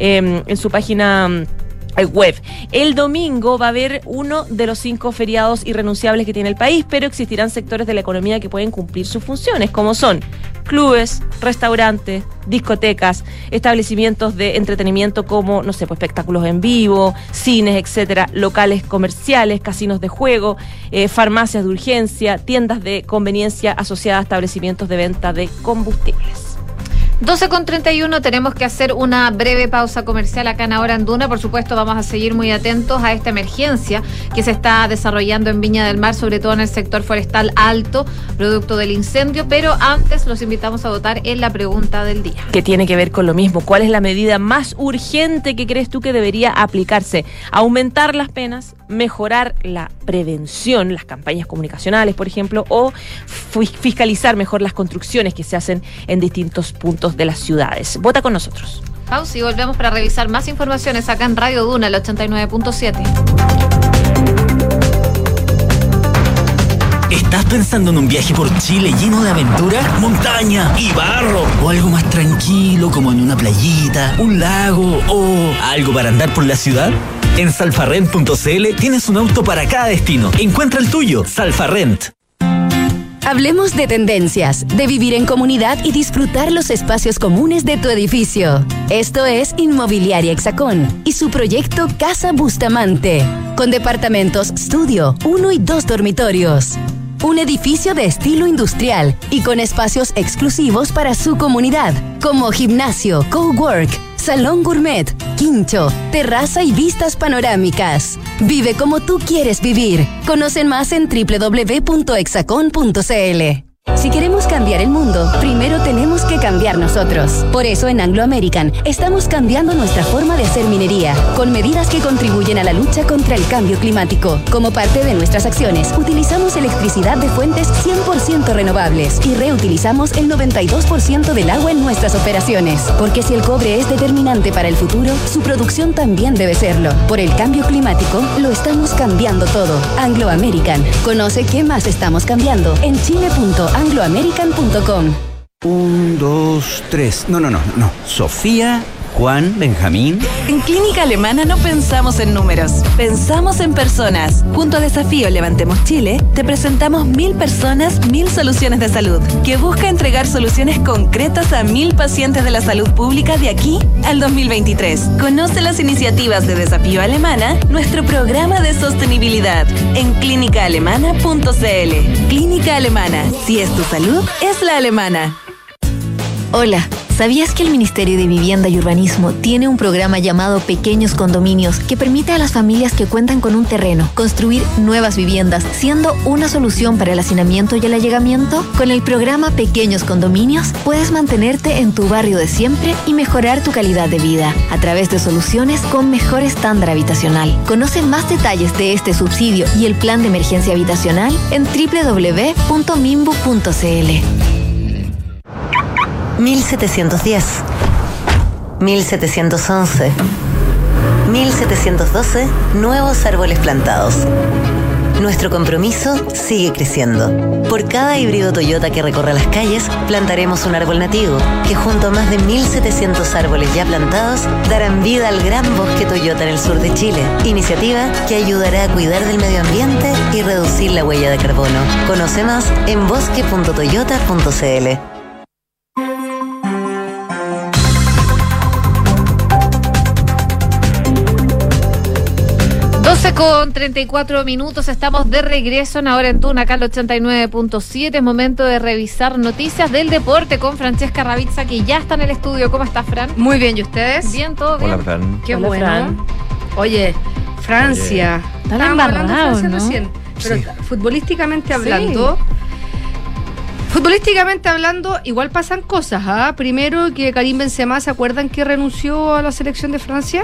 web. El domingo va a haber uno de los 5 feriados irrenunciables que tiene el país, pero existirán sectores de la economía que pueden cumplir sus funciones, como son clubes, restaurantes, discotecas, establecimientos de entretenimiento como, no sé, pues espectáculos en vivo, cines, etcétera, locales comerciales, casinos de juego, farmacias de urgencia, tiendas de conveniencia asociadas a establecimientos de venta de combustibles. 12:31, tenemos que hacer una breve pausa comercial acá en Ahora en Duna. Por supuesto, vamos a seguir muy atentos a esta emergencia que se está desarrollando en Viña del Mar, sobre todo en el sector forestal alto, producto del incendio. Pero antes los invitamos a votar en la pregunta del día. Que tiene que ver con lo mismo. ¿Cuál es la medida más urgente que crees tú que debería aplicarse? ¿Aumentar las penas? ¿Mejorar la prevención, las campañas comunicacionales, por ejemplo? ¿O fiscalizar mejor las construcciones que se hacen en distintos puntos de las ciudades? Vota con nosotros. Pausa y volvemos para revisar más informaciones acá en Radio Duna, el 89.7. ¿Estás pensando en un viaje por Chile lleno de aventura, montaña y barro? ¿O algo más tranquilo como en una playita, un lago o algo para andar por la ciudad? En salfarrent.cl tienes un auto para cada destino. Encuentra el tuyo, Salfarrent. Hablemos de tendencias, de vivir en comunidad y disfrutar los espacios comunes de tu edificio. Esto es Inmobiliaria Hexacón y su proyecto Casa Bustamante, con departamentos estudio, 1 y 2 dormitorios. Un edificio de estilo industrial y con espacios exclusivos para su comunidad, como gimnasio, cowork, salón gourmet, quincho, terraza y vistas panorámicas. Vive como tú quieres vivir. Conocen más en www.hexacon.cl. Si queremos cambiar el mundo, primero tenemos que cambiar nosotros. Por eso en Anglo American estamos cambiando nuestra forma de hacer minería, con medidas que contribuyen a la lucha contra el cambio climático. Como parte de nuestras acciones, utilizamos electricidad de fuentes 100% renovables y reutilizamos el 92% del agua en nuestras operaciones. Porque si el cobre es determinante para el futuro, su producción también debe serlo. Por el cambio climático, lo estamos cambiando todo. Anglo American. Conoce qué más estamos cambiando en chile.angloamerican.com. 1, 2, 3. No. Sofía, Juan, Benjamín. En Clínica Alemana no pensamos en números, pensamos en personas. Junto a Desafío Levantemos Chile, te presentamos 1000 personas, 1000 soluciones de salud, que busca entregar soluciones concretas a 1000 pacientes de la salud pública de aquí al 2023. Conoce las iniciativas de Desafío Alemana, nuestro programa de sostenibilidad, en clínicaalemana.cl. Clínica Alemana, si es tu salud, es la alemana. Hola, ¿sabías que el Ministerio de Vivienda y Urbanismo tiene un programa llamado Pequeños Condominios que permite a las familias que cuentan con un terreno construir nuevas viviendas, siendo una solución para el hacinamiento y el allegamiento? Con el programa Pequeños Condominios puedes mantenerte en tu barrio de siempre y mejorar tu calidad de vida a través de soluciones con mejor estándar habitacional. Conoce más detalles de este subsidio y el plan de emergencia habitacional en www.mimbu.cl. 1710, 1711, 1712, nuevos árboles plantados. Nuestro compromiso sigue creciendo. Por cada híbrido Toyota que recorra las calles, plantaremos un árbol nativo, que junto a más de 1.700 árboles ya plantados, darán vida al gran bosque Toyota en el sur de Chile. Iniciativa que ayudará a cuidar del medio ambiente y reducir la huella de carbono. Conoce más en bosque.toyota.cl. 12:34, estamos de regreso en Ahora en Duna, acá al 89.7. Es momento de revisar noticias del deporte con Francesca Ravizza, que ya está en el estudio. ¿Cómo estás, Fran? Muy bien, ¿y ustedes? Bien, todo bien. Hola, Fran. Qué Hola, bueno. Fran. Oye, Francia. Está embarrado, ¿no? Recién, pero Sí. futbolísticamente hablando... Futbolísticamente hablando, igual pasan cosas, ¿ah? Primero que Karim Benzema, ¿se acuerdan que renunció a la selección de Francia?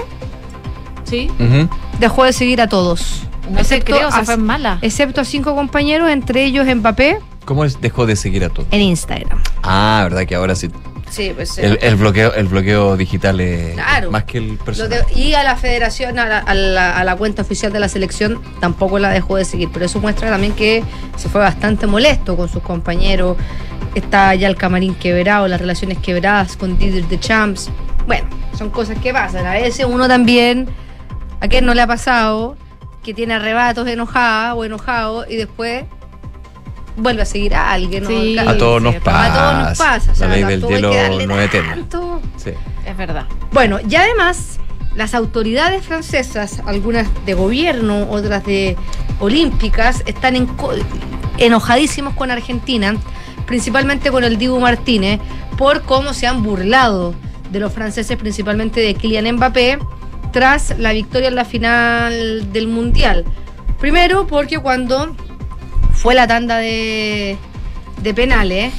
Sí. Dejó de seguir a todos. No se creo, se fue mala. Excepto a 5 compañeros, entre ellos Mbappé, ¿Cómo dejó de seguir a todos? en Instagram. Ah, verdad que ahora sí. Sí, pues El bloqueo digital es Claro. más que el personal. y a la federación, a la cuenta oficial de la selección, tampoco la dejó de seguir. Pero eso muestra también que se fue bastante molesto con sus compañeros. Está ya el camarín quebrado, las relaciones quebradas con Didier Deschamps. Bueno, son cosas que pasan. A veces uno también, ¿a quién no le ha pasado? Que tiene arrebatos enojada o enojado y después vuelve a seguir a alguien. Sí, ¿no? A todos nos pasa. A todos nos pasa. O sea, La ley del tampoco hay hielo que darle no es eterna. tanto. Sí. Es verdad. Bueno, y además, las autoridades francesas, algunas de gobierno, otras de olímpicas, están enojadísimos con Argentina, principalmente con el Dibu Martínez, por cómo se han burlado de los franceses, principalmente de Kylian Mbappé, tras la victoria en la final del Mundial. Primero, porque cuando fue la tanda de penales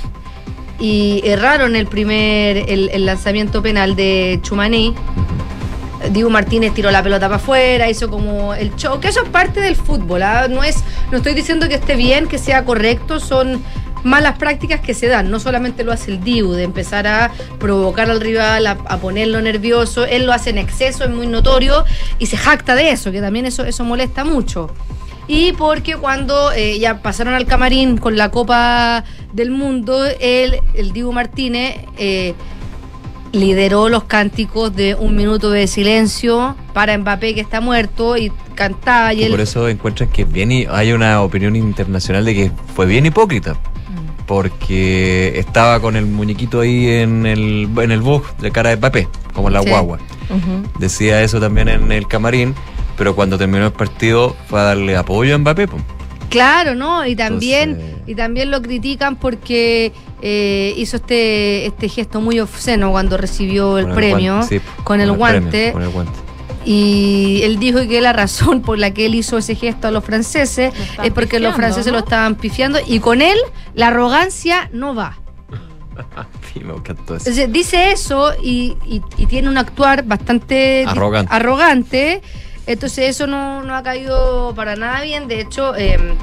y erraron el lanzamiento penal de Tchouaméni, Dibu Martínez tiró la pelota para afuera, hizo como el show, que eso es parte del fútbol, ¿ah? No estoy diciendo que esté bien, que sea correcto, son malas prácticas que se dan. No solamente lo hace el Dibu, de empezar a provocar al rival, a ponerlo nervioso, él lo hace en exceso, es muy notorio y se jacta de eso, que también eso molesta mucho. Y porque cuando ya pasaron al camarín con la Copa del Mundo, el Dibu Martínez lideró los cánticos de 1 minuto de silencio para Mbappé, que está muerto, y cantaba. Y por eso encuentras que hay una opinión internacional de que fue bien hipócrita. Porque estaba con el muñequito ahí en el bus de cara de Mbappé, como la guagua. Decía eso también en el camarín, pero cuando terminó el partido fue a darle apoyo a Mbappé. Claro, ¿no? Y también lo critican porque hizo este gesto muy obsceno cuando recibió el premio, con el guante. Y él dijo que la razón por la que él hizo ese gesto a los franceses es porque los franceses lo estaban pifiando, y con él la arrogancia no va. Sí, me encantó eso. Entonces, dice eso y tiene un actuar bastante arrogante. Entonces eso no ha caído para nada bien. De hecho,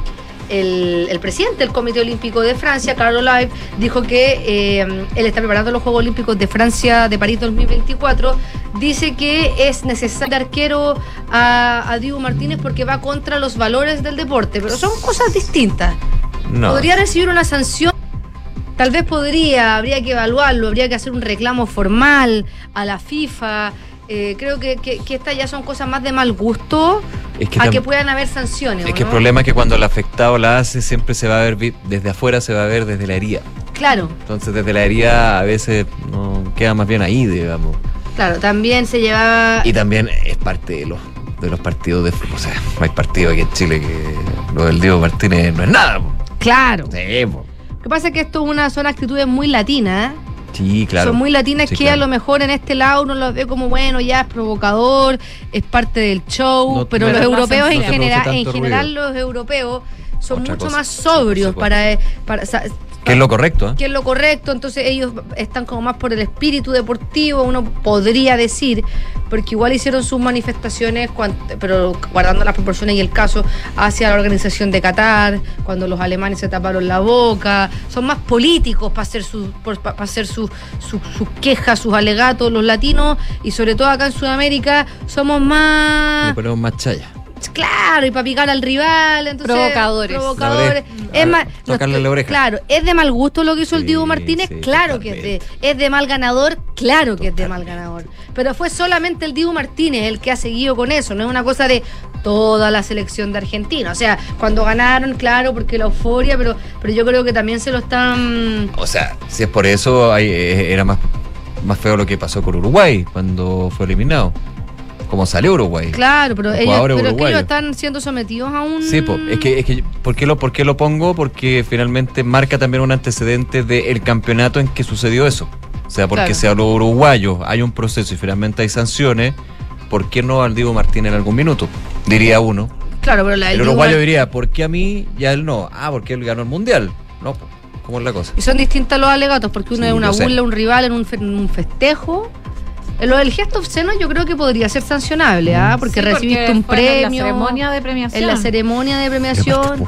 el presidente del Comité Olímpico de Francia, Carlos Live, dijo que él está preparando los Juegos Olímpicos de Francia de París 2024. Dice que es necesario arquero a Dibu Martínez porque va contra los valores del deporte, pero son cosas distintas. No. Podría recibir una sanción, tal vez habría que evaluarlo, habría que hacer un reclamo formal a la FIFA. Creo que estas ya son cosas más de mal gusto, que puedan haber sanciones. Es que el problema es que cuando el afectado la hace, siempre se va a ver desde afuera, se va a ver desde la herida. Claro. Entonces desde la herida a veces no queda más bien ahí, digamos. Claro, también se llevaba... Y también es parte de los partidos de fútbol. O sea, no hay partido aquí en Chile que lo del Diego Martínez no es nada. Claro. Sí, Lo que pasa es que esto son actitudes muy latinas, ¿eh? Sí, claro. Son muy latinas, sí, que claro. A lo mejor en este lado uno los ve como, bueno, ya es provocador, es parte del show, pero los europeos en general los europeos son mucho más sobrios para que es lo correcto, ¿eh? Que es lo correcto, entonces ellos están como más por el espíritu deportivo, uno podría decir, porque igual hicieron sus manifestaciones, pero guardando las proporciones y el caso, hacia la organización de Qatar, cuando los alemanes se taparon la boca. Son más políticos para hacer sus quejas, sus alegatos. Los latinos, y sobre todo acá en Sudamérica, somos más... Le ponemos más chaya. Claro, y para picar al rival, entonces provocadores. Es más, tocarle la oreja. Claro, es de mal gusto lo que hizo el Dibu Martínez, claro que es de mal ganador, claro que es de mal ganador. Pero fue solamente el Dibu Martínez el que ha seguido con eso, no es una cosa de toda la selección de Argentina. O sea, cuando ganaron, claro, porque la euforia, pero yo creo que también se lo están... O sea, si es por eso, era más feo lo que pasó con Uruguay cuando fue eliminado. Como salió Uruguay. Claro, pero es que ellos están siendo sometidos a un... Sí, es que ¿por qué lo pongo? Porque finalmente marca también un antecedente del campeonato en que sucedió eso. O sea, porque se habló uruguayo, hay un proceso y finalmente hay sanciones. ¿Por qué no al Dibu Martínez en algún minuto? Diría uno. Claro, pero el uruguayo diría, ¿por qué a mí y a él no? Porque él ganó el mundial. No, ¿cómo es la cosa? Y son distintos los alegatos, porque uno es una burla, un rival en un festejo. Lo del gesto obsceno yo creo que podría ser sancionable, porque recibiste un premio. En la ceremonia de premiación. En la ceremonia de premiación.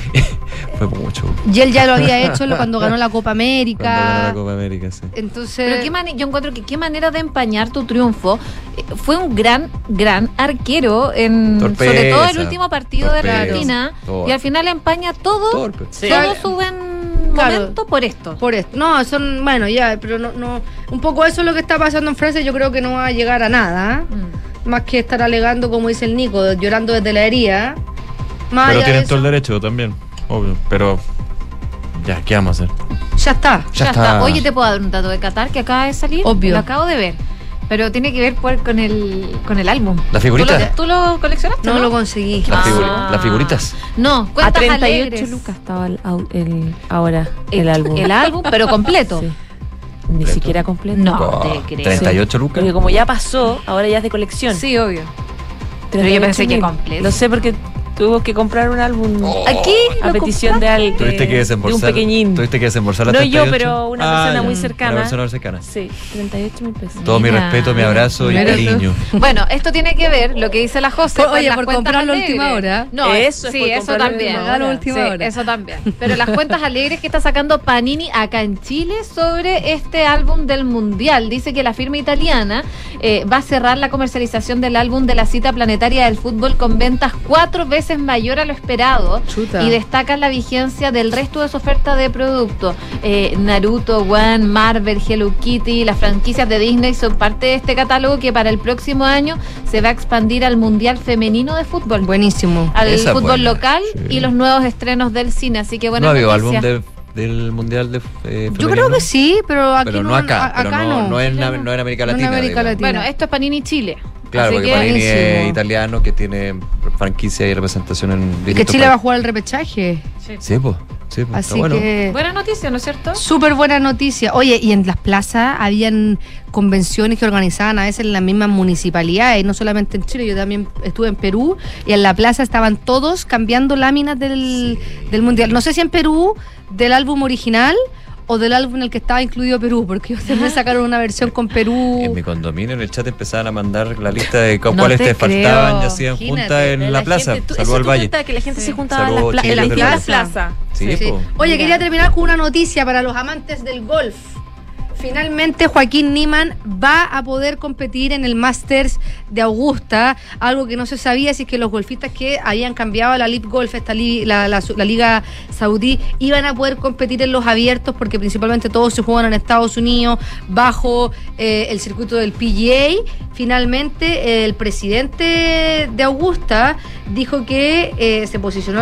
Fue mucho. Y él ya lo había hecho cuando ganó la Copa América. Cuando ganó la Copa América, sí. Entonces... Pero yo encuentro que qué manera de empañar tu triunfo. Fue un gran arquero sobre todo el último partido de Argentina. Y al final empaña todo su buen momento por esto. No, son, bueno, ya, pero no. Un poco eso es lo que está pasando en Francia. Yo creo que no va a llegar a nada. Más que estar alegando, como dice el Nico, llorando desde la herida. Pero tienen todo el derecho también, obvio. Pero ya, ¿qué vamos a hacer? Ya está. Oye, ¿te puedo dar un dato de Qatar que acaba de salir? Obvio. Lo acabo de ver. Pero tiene que ver con el álbum. ¿La figurita? ¿Tú lo coleccionaste? No lo conseguí. ¿Las figuritas? No, cuentas a 38 alegres. lucas estaba ahora el álbum. El álbum, pero completo. Sí. Ni siquiera completo. No, te creo. 38 lucas. Porque como ya pasó, ahora ya es de colección. Sí, obvio. Pero yo pensé que completo. Lo sé porque tuvo que comprar un álbum aquí a petición de Tuviste que desembolsar, de un pequeñín. Tuviste que desembolsar la 38. No yo, pero una persona muy cercana. Una persona cercana. Sí, 38.000 pesos. Todo mi respeto, mi abrazo y cariño. Bueno, esto tiene que ver, lo que dice la José. Oye, por comprar la última hora. No, eso también. Eso también. Pero las cuentas alegres que está sacando Panini acá en Chile sobre este álbum del Mundial. Dice que la firma italiana va a cerrar la comercialización del álbum de la cita planetaria del fútbol con ventas 4 veces mayor a lo esperado. Chuta. Y destacan la vigencia del resto de su oferta de producto. Naruto, One, Marvel, Hello Kitty, las franquicias de Disney son parte de este catálogo que para el próximo año se va a expandir al Mundial Femenino de Fútbol. Buenísimo. Al fútbol local y los nuevos estrenos del cine. Así que bueno. ¿No había álbum del Mundial de femenino? Yo creo que sí, pero aquí no acá. No en América Latina. Bueno, esto es Panini Chile. Claro, así porque Panini es italiano que tiene franquicia y representación en que Chile va a jugar el repechaje. Sí, pues. Así que buena noticia, ¿no es cierto? Súper buena noticia. Oye, y en las plazas habían convenciones que organizaban a veces en las mismas municipalidades, y no solamente en Chile, yo también estuve en Perú, y en la plaza estaban todos cambiando láminas del Mundial. No sé si en Perú del álbum original o del álbum en el que estaba incluido Perú, porque ellos también sacaron una versión con Perú. En mi condominio, en el chat empezaban a mandar la lista de cuáles te faltaban y hacían juntas en la plaza. Saludos al Valle. Que la gente se juntaba en la plaza. Sí. Oye, quería terminar con una noticia para los amantes del golf. Finalmente Joaquín Niemann va a poder competir en el Masters de Augusta, algo que no se sabía, si es que los golfistas que habían cambiado a la LIV Golf, la liga saudí, iban a poder competir en los abiertos, porque principalmente todos se juegan en Estados Unidos bajo el circuito del PGA. Finalmente el presidente de Augusta dijo que se posicionó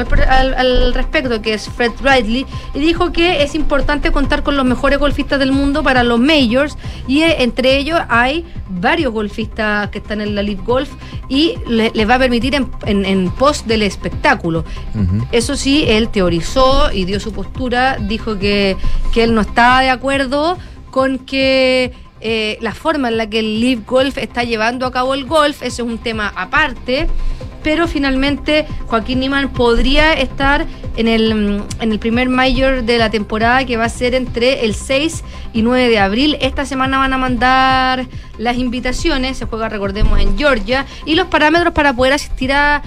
al respecto, que es Fred Ridley, y dijo que es importante contar con los mejores golfistas del mundo para los majors, y entre ellos hay varios golfistas que están en la LIV Golf y les va a permitir en pos del espectáculo. Eso sí, él teorizó y dio su postura, dijo que él no estaba de acuerdo con que la forma en la que el LIV Golf está llevando a cabo el golf, eso es un tema aparte, pero finalmente Joaquín Niemann podría estar en el primer Major de la temporada, que va a ser entre el 6 y 9 de abril. Esta semana van a mandar las invitaciones, se juega, recordemos, en Georgia, y los parámetros para poder asistir a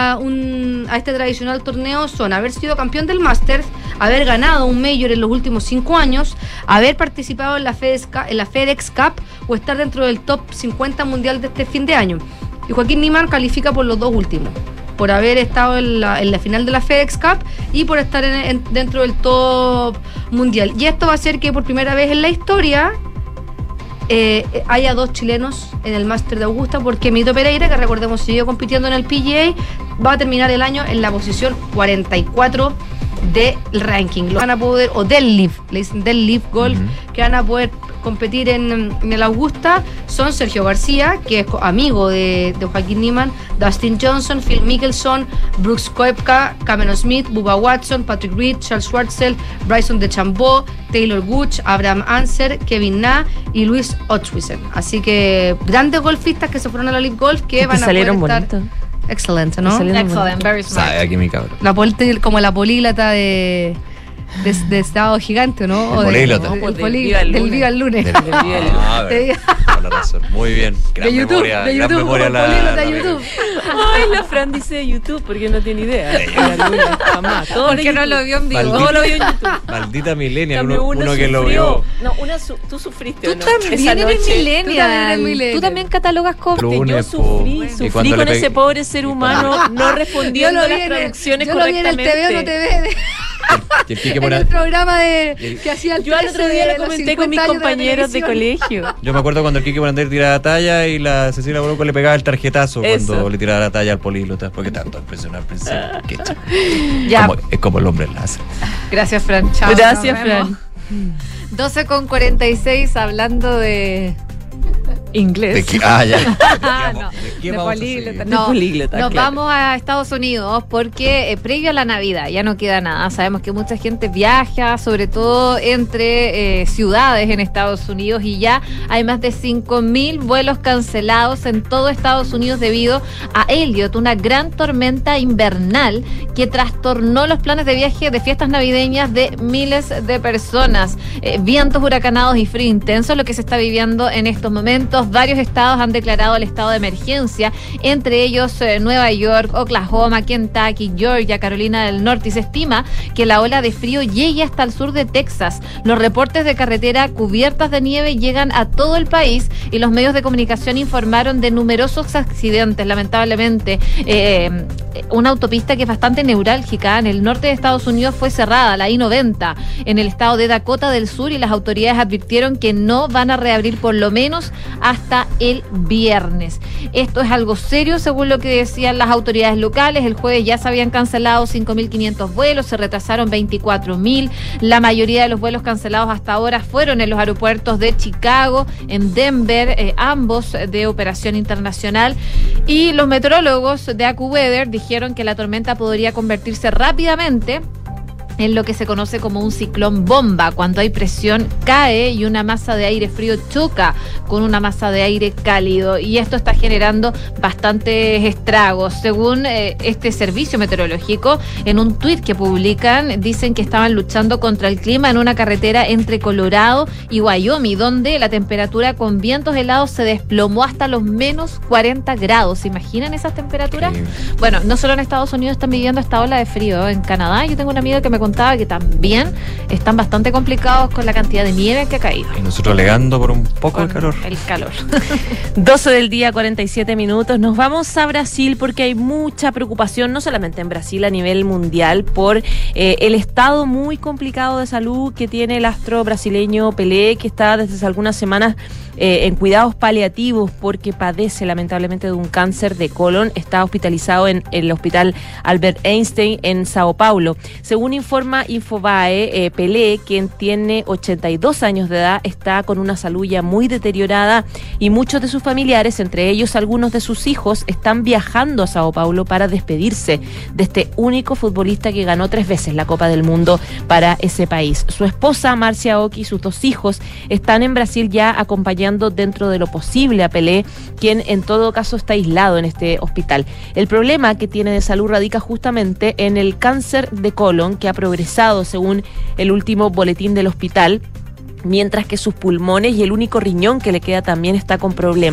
este tradicional torneo son haber sido campeón del Masters, haber ganado un Major en los últimos 5 años, haber participado en la FedEx Cup o estar dentro del top 50 mundial de este fin de año. Y Joaquín Niemann califica por los dos últimos. por haber estado en la final de la FedEx Cup y por estar dentro del top mundial. Y esto va a hacer que por primera vez en la historia haya 2 chilenos en el Máster de Augusta, porque Mito Pereira, que recordemos siguió compitiendo en el PGA, va a terminar el año en la posición 44 del ranking. Lo van a poder, o del LIV, le dicen del LIV Golf, que van a poder competir en el Augusta son Sergio García, que es amigo de Joaquín Niemann, Dustin Johnson, Phil Mickelson, Brooks Koepka, Cameron Smith, Bubba Watson, Patrick Reed, Charles Schwartzel, Bryson DeChambeau, Taylor Gooch, Abraham Anser, Kevin Na y Luis Ottwisen. Así que grandes golfistas que se fueron a la LIV Golf que van a salieron poder estar... bonito. Excelente, ¿no? Excelente, very smart. Sabe aquí mi cabrón. Como la políglota de Estado Gigante, ¿no? El políglota. Del Viva el Lunes. La razón. Muy bien. Gran memoria. De Gran YouTube, memoria políglota de YouTube. Ay, la Fran dice de YouTube porque no tiene idea. Jamás. Porque no lo vio en vivo. Todo lo vio en YouTube. Maldita millennial, También uno que lo vio. No, tú sufriste. Tú también eres millennial. Tú también catalogas como... Yo sufrí con ese pobre ser humano no respondiendo a las traducciones correctamente. Yo lo vi en el TV o no TV. En el programa que hacía el Yo al otro día lo comenté con mis compañeros de colegio. Yo me acuerdo cuando el Kike Morandé tiraba la talla y la Cecilia Boloco le pegaba el tarjetazo cuando le tiraba la talla al políglota, porque tanto impresionante. Es como el hombre láser. Gracias, Fran. Chao. Gracias, Fran. 12:46, hablando de inglés. Nos vamos a Estados Unidos porque previo a la Navidad ya no queda nada. Sabemos que mucha gente viaja, sobre todo entre ciudades en Estados Unidos, y ya hay más de 5.000 vuelos cancelados en todo Estados Unidos debido a Elliot, una gran tormenta invernal que trastornó los planes de viaje de fiestas navideñas de miles de personas. Vientos huracanados y frío intenso, lo que se está viviendo en estos momentos. Varios estados han declarado el estado de emergencia, entre ellos Nueva York, Oklahoma, Kentucky, Georgia, Carolina del Norte, y se estima que la ola de frío llegue hasta el sur de Texas. Los reportes de carretera cubiertas de nieve llegan a todo el país y los medios de comunicación informaron de numerosos accidentes, lamentablemente. Una autopista que es bastante neurálgica en el norte de Estados Unidos fue cerrada, la I-90, en el estado de Dakota del Sur, y las autoridades advirtieron que no van a reabrir por lo menos hasta el viernes. Esto es algo serio, según lo que decían las autoridades locales. El jueves ya se habían cancelado 5.500 vuelos, se retrasaron 24.000. La mayoría de los vuelos cancelados hasta ahora fueron en los aeropuertos de Chicago, en Denver, ambos de operación internacional. Y los meteorólogos de AccuWeather dijeron que la tormenta podría convertirse rápidamente en lo que se conoce como un ciclón bomba. Cuando hay presión, cae y una masa de aire frío choca con una masa de aire cálido, y esto está generando bastantes estragos. Según este servicio meteorológico, en un tuit que publican, dicen que estaban luchando contra el clima en una carretera entre Colorado y Wyoming, donde la temperatura con vientos helados se desplomó hasta los menos 40 grados. ¿Se imaginan esas temperaturas? Sí. Bueno, no solo en Estados Unidos están viviendo esta ola de frío. En Canadá, yo tengo una amiga que me contaba que también están bastante complicados con la cantidad de nieve que ha caído. Y nosotros alegando por un poco de calor. El calor. 12 del día, 47 minutos. Nos vamos a Brasil porque hay mucha preocupación, no solamente en Brasil, a nivel mundial, por el estado muy complicado de salud que tiene el astro brasileño Pelé, que está desde hace algunas semanas en cuidados paliativos porque padece lamentablemente de un cáncer de colon. Está hospitalizado en el hospital Albert Einstein en Sao Paulo. Según informa Infobae, Pelé, quien tiene 82 años de edad, está con una salud ya muy deteriorada, y muchos de sus familiares, entre ellos algunos de sus hijos, están viajando a Sao Paulo para despedirse de este único futbolista que ganó 3 veces la Copa del Mundo para ese país. Su esposa, Marcia Oki, y sus 2 hijos están en Brasil ya acompañando dentro de lo posible a Pelé, quien en todo caso está aislado en este hospital. El problema que tiene de salud radica justamente en el cáncer de colon, que ha progresado según el último boletín del hospital, mientras que sus pulmones y el único riñón que le queda también está con problemas.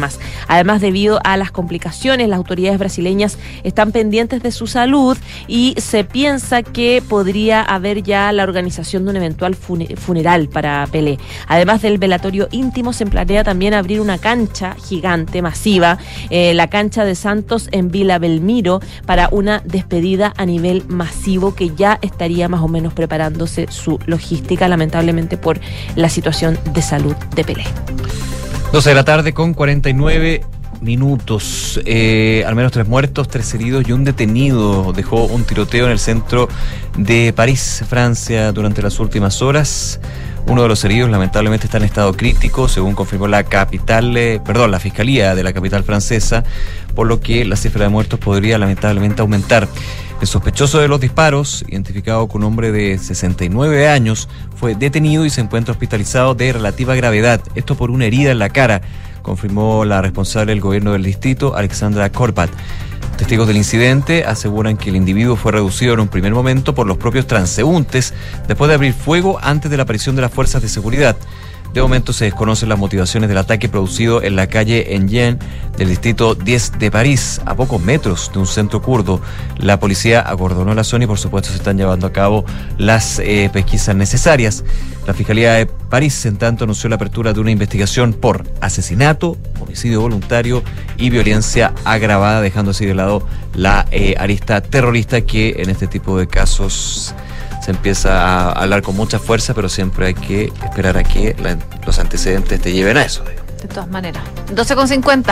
Además, debido a las complicaciones, las autoridades brasileñas están pendientes de su salud y se piensa que podría haber ya la organización de un eventual funeral para Pelé. Además del velatorio íntimo, se planea también abrir una cancha gigante, masiva, la cancha de Santos en Vila Belmiro, para una despedida a nivel masivo que ya estaría más o menos preparándose su logística, lamentablemente por la situación de salud de Pelé. 12 de la tarde con 49 minutos. Al menos 3 muertos, 3 heridos y un detenido dejó un tiroteo en el centro de París, Francia, durante las últimas horas. Uno de los heridos lamentablemente está en estado crítico, según confirmó la Fiscalía de la capital francesa, por lo que la cifra de muertos podría lamentablemente aumentar. El sospechoso de los disparos, identificado con un hombre de 69 años, fue detenido y se encuentra hospitalizado de relativa gravedad, esto por una herida en la cara, confirmó la responsable del gobierno del distrito, Alexandra Corbat. Testigos del incidente aseguran que el individuo fue reducido en un primer momento por los propios transeúntes después de abrir fuego antes de la aparición de las fuerzas de seguridad. De momento se desconocen las motivaciones del ataque producido en la calle Enghien del distrito 10 de París, a pocos metros de un centro kurdo. La policía acordonó la zona y por supuesto se están llevando a cabo las pesquisas necesarias. La Fiscalía de París, en tanto, anunció la apertura de una investigación por asesinato, homicidio voluntario y violencia agravada, dejando así de lado la arista terrorista que en este tipo de casos se empieza a hablar con mucha fuerza, pero siempre hay que esperar a que los antecedentes te lleven a eso. De todas maneras. 12:50.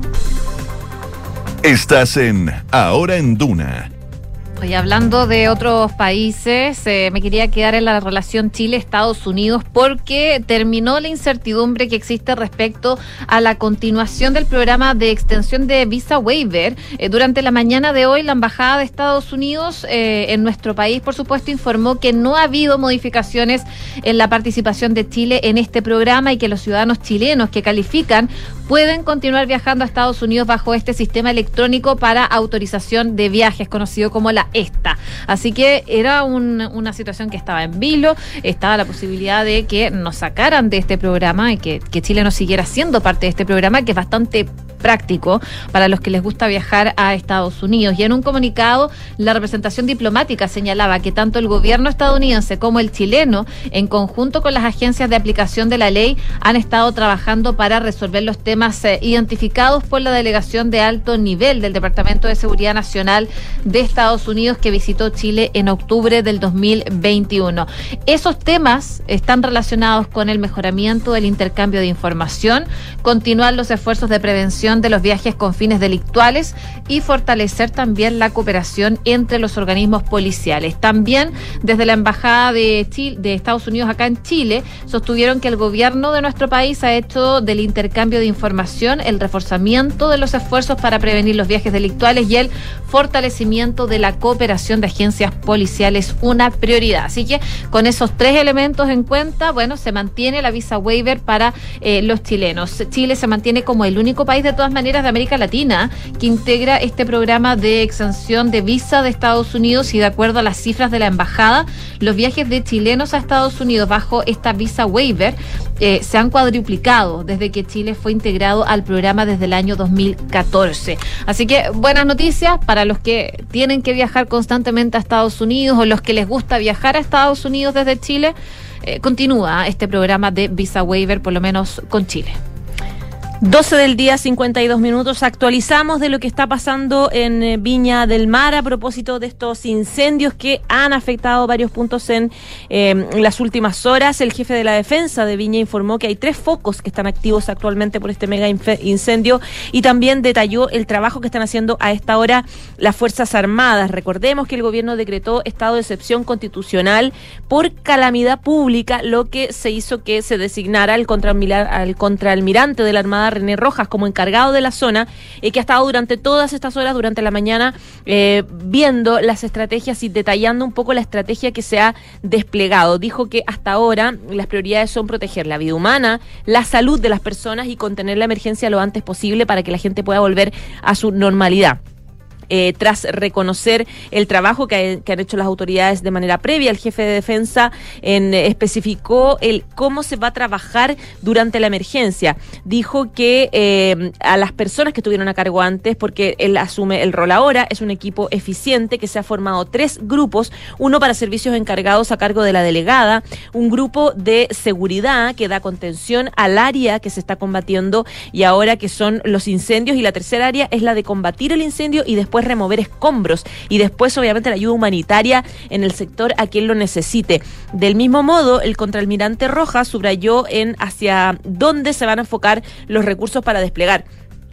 Estás en Ahora en Duna. Oye, hablando de otros países, me quería quedar en la relación Chile-Estados Unidos porque terminó la incertidumbre que existe respecto a la continuación del programa de extensión de visa waiver. Durante la mañana de hoy, la Embajada de Estados Unidos en nuestro país, por supuesto, informó que no ha habido modificaciones en la participación de Chile en este programa y que los ciudadanos chilenos que califican pueden continuar viajando a Estados Unidos bajo este sistema electrónico para autorización de viajes, conocido como la ESTA. Así que era una situación que estaba en vilo, estaba la posibilidad de que nos sacaran de este programa y que Chile no siguiera siendo parte de este programa, que es bastante práctico para los que les gusta viajar a Estados Unidos. Y en un comunicado, la representación diplomática señalaba que tanto el gobierno estadounidense como el chileno, en conjunto con las agencias de aplicación de la ley, han estado trabajando para resolver los temas identificados por la delegación de alto nivel del Departamento de Seguridad Nacional de Estados Unidos que visitó Chile en octubre del 2021. Esos temas están relacionados con el mejoramiento del intercambio de información, continuar los esfuerzos de prevención de los viajes con fines delictuales y fortalecer también la cooperación entre los organismos policiales. También desde la Embajada de Estados Unidos acá en Chile sostuvieron que el gobierno de nuestro país ha hecho del intercambio de información el reforzamiento de los esfuerzos para prevenir los viajes delictuales y el fortalecimiento de la cooperación de agencias policiales una prioridad. Así que con esos 3 elementos en cuenta, bueno, se mantiene la visa waiver para los chilenos. Chile se mantiene como el único país de todas maneras de América Latina que integra este programa de exención de visa de Estados Unidos, y de acuerdo a las cifras de la embajada, los viajes de chilenos a Estados Unidos bajo esta visa waiver se han cuadruplicado desde que Chile fue integrado al programa desde el año 2014. Así que buenas noticias para los que tienen que viajar constantemente a Estados Unidos o los que les gusta viajar a Estados Unidos desde Chile. Continúa este programa de visa waiver, por lo menos con Chile. 12 del día, 52 minutos. Actualizamos de lo que está pasando en Viña del Mar a propósito de estos incendios que han afectado varios puntos en las últimas horas. El jefe de la defensa de Viña informó que hay 3 focos que están activos actualmente por este mega incendio, y también detalló el trabajo que están haciendo a esta hora las Fuerzas Armadas. Recordemos que el gobierno decretó estado de excepción constitucional por calamidad pública, lo que se hizo que se designara al contraalmirante de la Armada, René Rojas, como encargado de la zona, que ha estado durante todas estas horas, durante la mañana, viendo las estrategias y detallando un poco la estrategia que se ha desplegado. Dijo que hasta ahora las prioridades son proteger la vida humana, la salud de las personas y contener la emergencia lo antes posible para que la gente pueda volver a su normalidad. Tras reconocer el trabajo que han hecho las autoridades de manera previa, el jefe de defensa especificó cómo se va a trabajar durante la emergencia. Dijo que a las personas que estuvieron a cargo antes, porque él asume el rol ahora, es un equipo eficiente que se ha formado 3 grupos, uno para servicios encargados a cargo de la delegada, un grupo de seguridad que da contención al área que se está combatiendo y ahora que son los incendios, y la tercera área es la de combatir el incendio y después remover escombros, y después obviamente la ayuda humanitaria en el sector a quien lo necesite. Del mismo modo, el contraalmirante Rojas subrayó hacia dónde se van a enfocar los recursos para desplegar.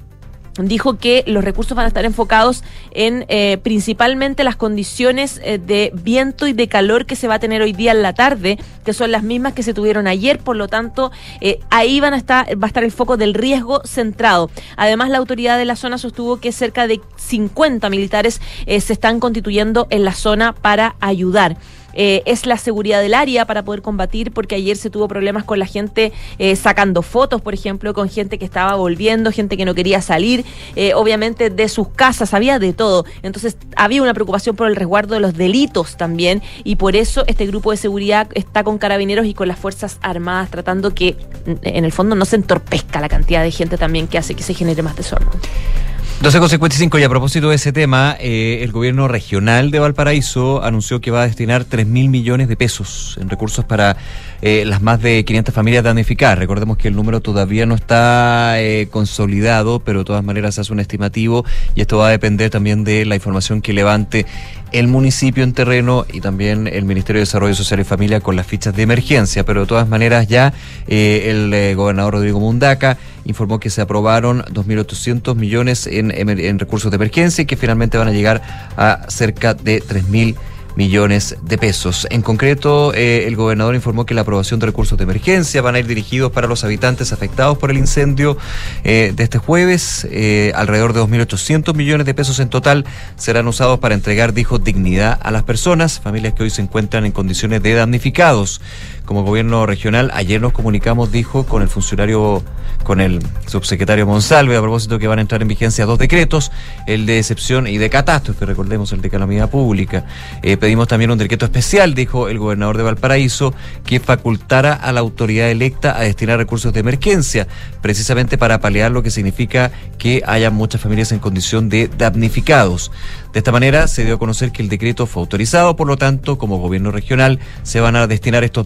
Dijo que los recursos van a estar enfocados en principalmente las condiciones de viento y de calor que se va a tener hoy día en la tarde, que son las mismas que se tuvieron ayer, por lo tanto ahí va a estar el foco del riesgo centrado. Además, la autoridad de la zona sostuvo que cerca de 50 militares se están constituyendo en la zona para ayudar. Es la seguridad del área para poder combatir, porque ayer se tuvo problemas con la gente sacando fotos, por ejemplo, con gente que estaba volviendo, gente que no quería salir, obviamente de sus casas, había de todo. Entonces había una preocupación por el resguardo de los delitos también, y por eso este grupo de seguridad está con carabineros y con las Fuerzas Armadas, tratando que en el fondo no se entorpezca la cantidad de gente también que hace que se genere más desorden. 12:55, y a propósito de ese tema, el gobierno regional de Valparaíso anunció que va a destinar 3.000 millones de pesos en recursos para las más de 500 familias damnificadas. Recordemos que el número todavía no está consolidado, pero de todas maneras se hace un estimativo, y esto va a depender también de la información que levante el municipio en terreno y también el Ministerio de Desarrollo Social y Familia con las fichas de emergencia. Pero de todas maneras ya el gobernador Rodrigo Mundaca informó que se aprobaron 2.800 millones en recursos de emergencia, y que finalmente van a llegar a cerca de 3.000 millones de pesos. En concreto, el gobernador informó que la aprobación de recursos de emergencia van a ir dirigidos para los habitantes afectados por el incendio de este jueves. Alrededor de 2.800 millones de pesos en total serán usados para entregar, dijo, dignidad a las personas, familias que hoy se encuentran en condiciones de damnificados. Como gobierno regional, ayer nos comunicamos, dijo, con el subsecretario Monsalve, a propósito que van a entrar en vigencia 2 decretos, el de excepción y de catástrofe, recordemos el de calamidad pública. Pedimos también un decreto especial, dijo el gobernador de Valparaíso, que facultara a la autoridad electa a destinar recursos de emergencia, precisamente para paliar lo que significa que haya muchas familias en condición de damnificados. De esta manera se dio a conocer que el decreto fue autorizado, por lo tanto, como gobierno regional, se van a destinar estos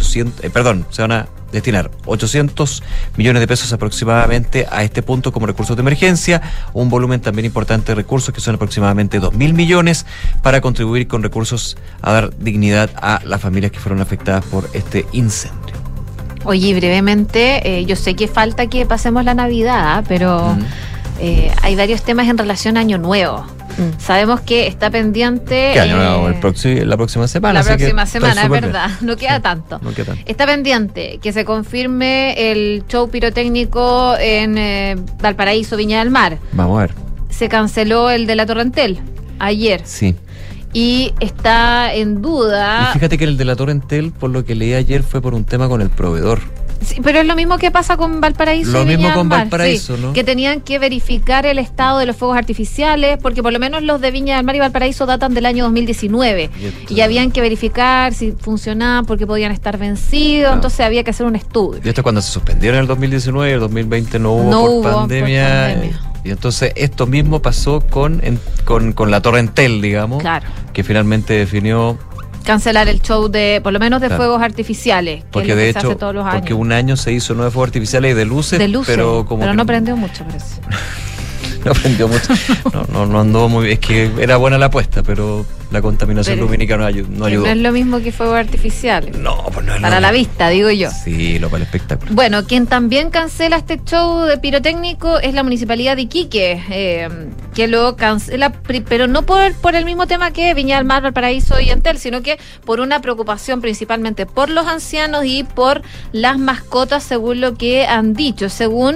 800 millones de pesos aproximadamente a este punto como recursos de emergencia, un volumen también importante de recursos que son aproximadamente 2.000 millones para contribuir con recursos a dar dignidad a las familias que fueron afectadas por este incendio. Oye, brevemente, yo sé que falta que pasemos la Navidad, pero hay varios temas en relación a Año Nuevo. Sabemos que está pendiente... ¿Qué año nuevo? La próxima semana. La próxima semana, es verdad. No queda tanto. No queda tanto. Está pendiente que se confirme el show pirotécnico en Valparaíso, Viña del Mar. Vamos a ver. Se canceló el de la Torrentel ayer. Sí. Y está en duda... Y fíjate que el de la Torrentel, por lo que leí ayer, fue por un tema con el proveedor. Sí, pero es lo mismo que pasa con Valparaíso. Lo y mismo Viña con del Mar, Valparaíso, sí, ¿no? Que tenían que verificar el estado de los fuegos artificiales, porque por lo menos los de Viña del Mar y Valparaíso datan del año 2019. Y habían que verificar si funcionaban porque podían estar vencidos, entonces había que hacer un estudio. Y esto cuando se suspendieron en el 2019, el 2020 no hubo por pandemia. Y entonces esto mismo pasó con la Torrentel, digamos, claro, que finalmente definió cancelar el show de, por lo menos de fuegos artificiales, porque que es lo de que hecho, se hace todos los años. Porque un año se hizo no de fuegos artificiales y de luces, pero no prendió mucho, parece. No prendió mucho. No andó muy bien. Es que era buena la apuesta, pero la contaminación lumínica no ayudó. No es lo mismo que fuegos artificiales. No, pues no es para la vista, digo yo. Sí, para el espectáculo. Bueno, quien también cancela este show de pirotécnico es la Municipalidad de Iquique, que lo cancela, pero no por el mismo tema que Viña del Mar, Valparaíso y Entel, sino que por una preocupación principalmente por los ancianos y por las mascotas, según lo que han dicho. Según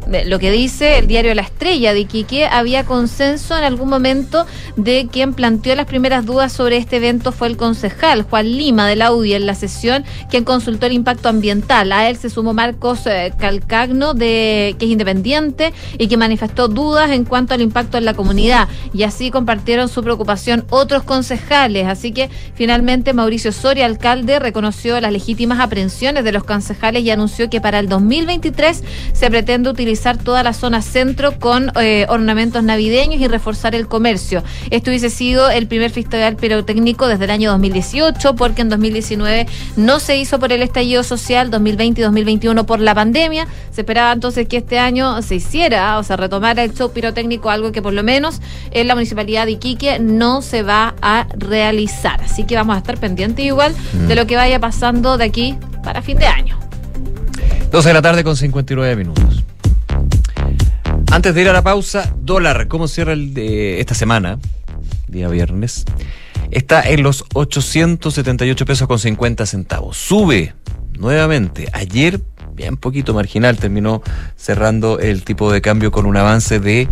lo que dice el diario La Estrella de Iquique, había consenso en algún momento de quien planteó las primeras dudas sobre este evento fue el concejal Juan Lima de la UDI en la sesión, quien consultó el impacto ambiental. A él se sumó Marcos Calcagno, que es independiente y que manifestó dudas en cuanto al impacto en la comunidad, y así compartieron su preocupación otros concejales. Así que finalmente Mauricio Soria, alcalde, reconoció las legítimas aprehensiones de los concejales y anunció que para el 2023 se pretende utilizar toda la zona centro con ornamentos navideños y reforzar el comercio. Esto hubiese sido el primer festival pirotécnico desde el año 2018, porque en 2019 no se hizo por el estallido social, 2020 y 2021 por la pandemia. Se esperaba entonces que este año se hiciera o se retomara el show pirotécnico, algo que por lo menos en la municipalidad de Iquique no se va a realizar. Así que vamos a estar pendientes igual de lo que vaya pasando de aquí para fin de año. 12 de la tarde con 59 minutos. Antes de ir a la pausa, dólar, ¿cómo cierra esta semana? Día viernes. Está en los 878 pesos con 50 centavos. Sube nuevamente. Ayer, bien poquito marginal, terminó cerrando el tipo de cambio con un avance de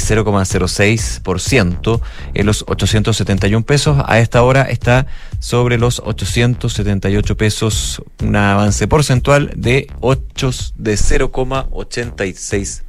0,06% en los 871 pesos. A esta hora está sobre los 878 pesos, un avance porcentual de 0,86%.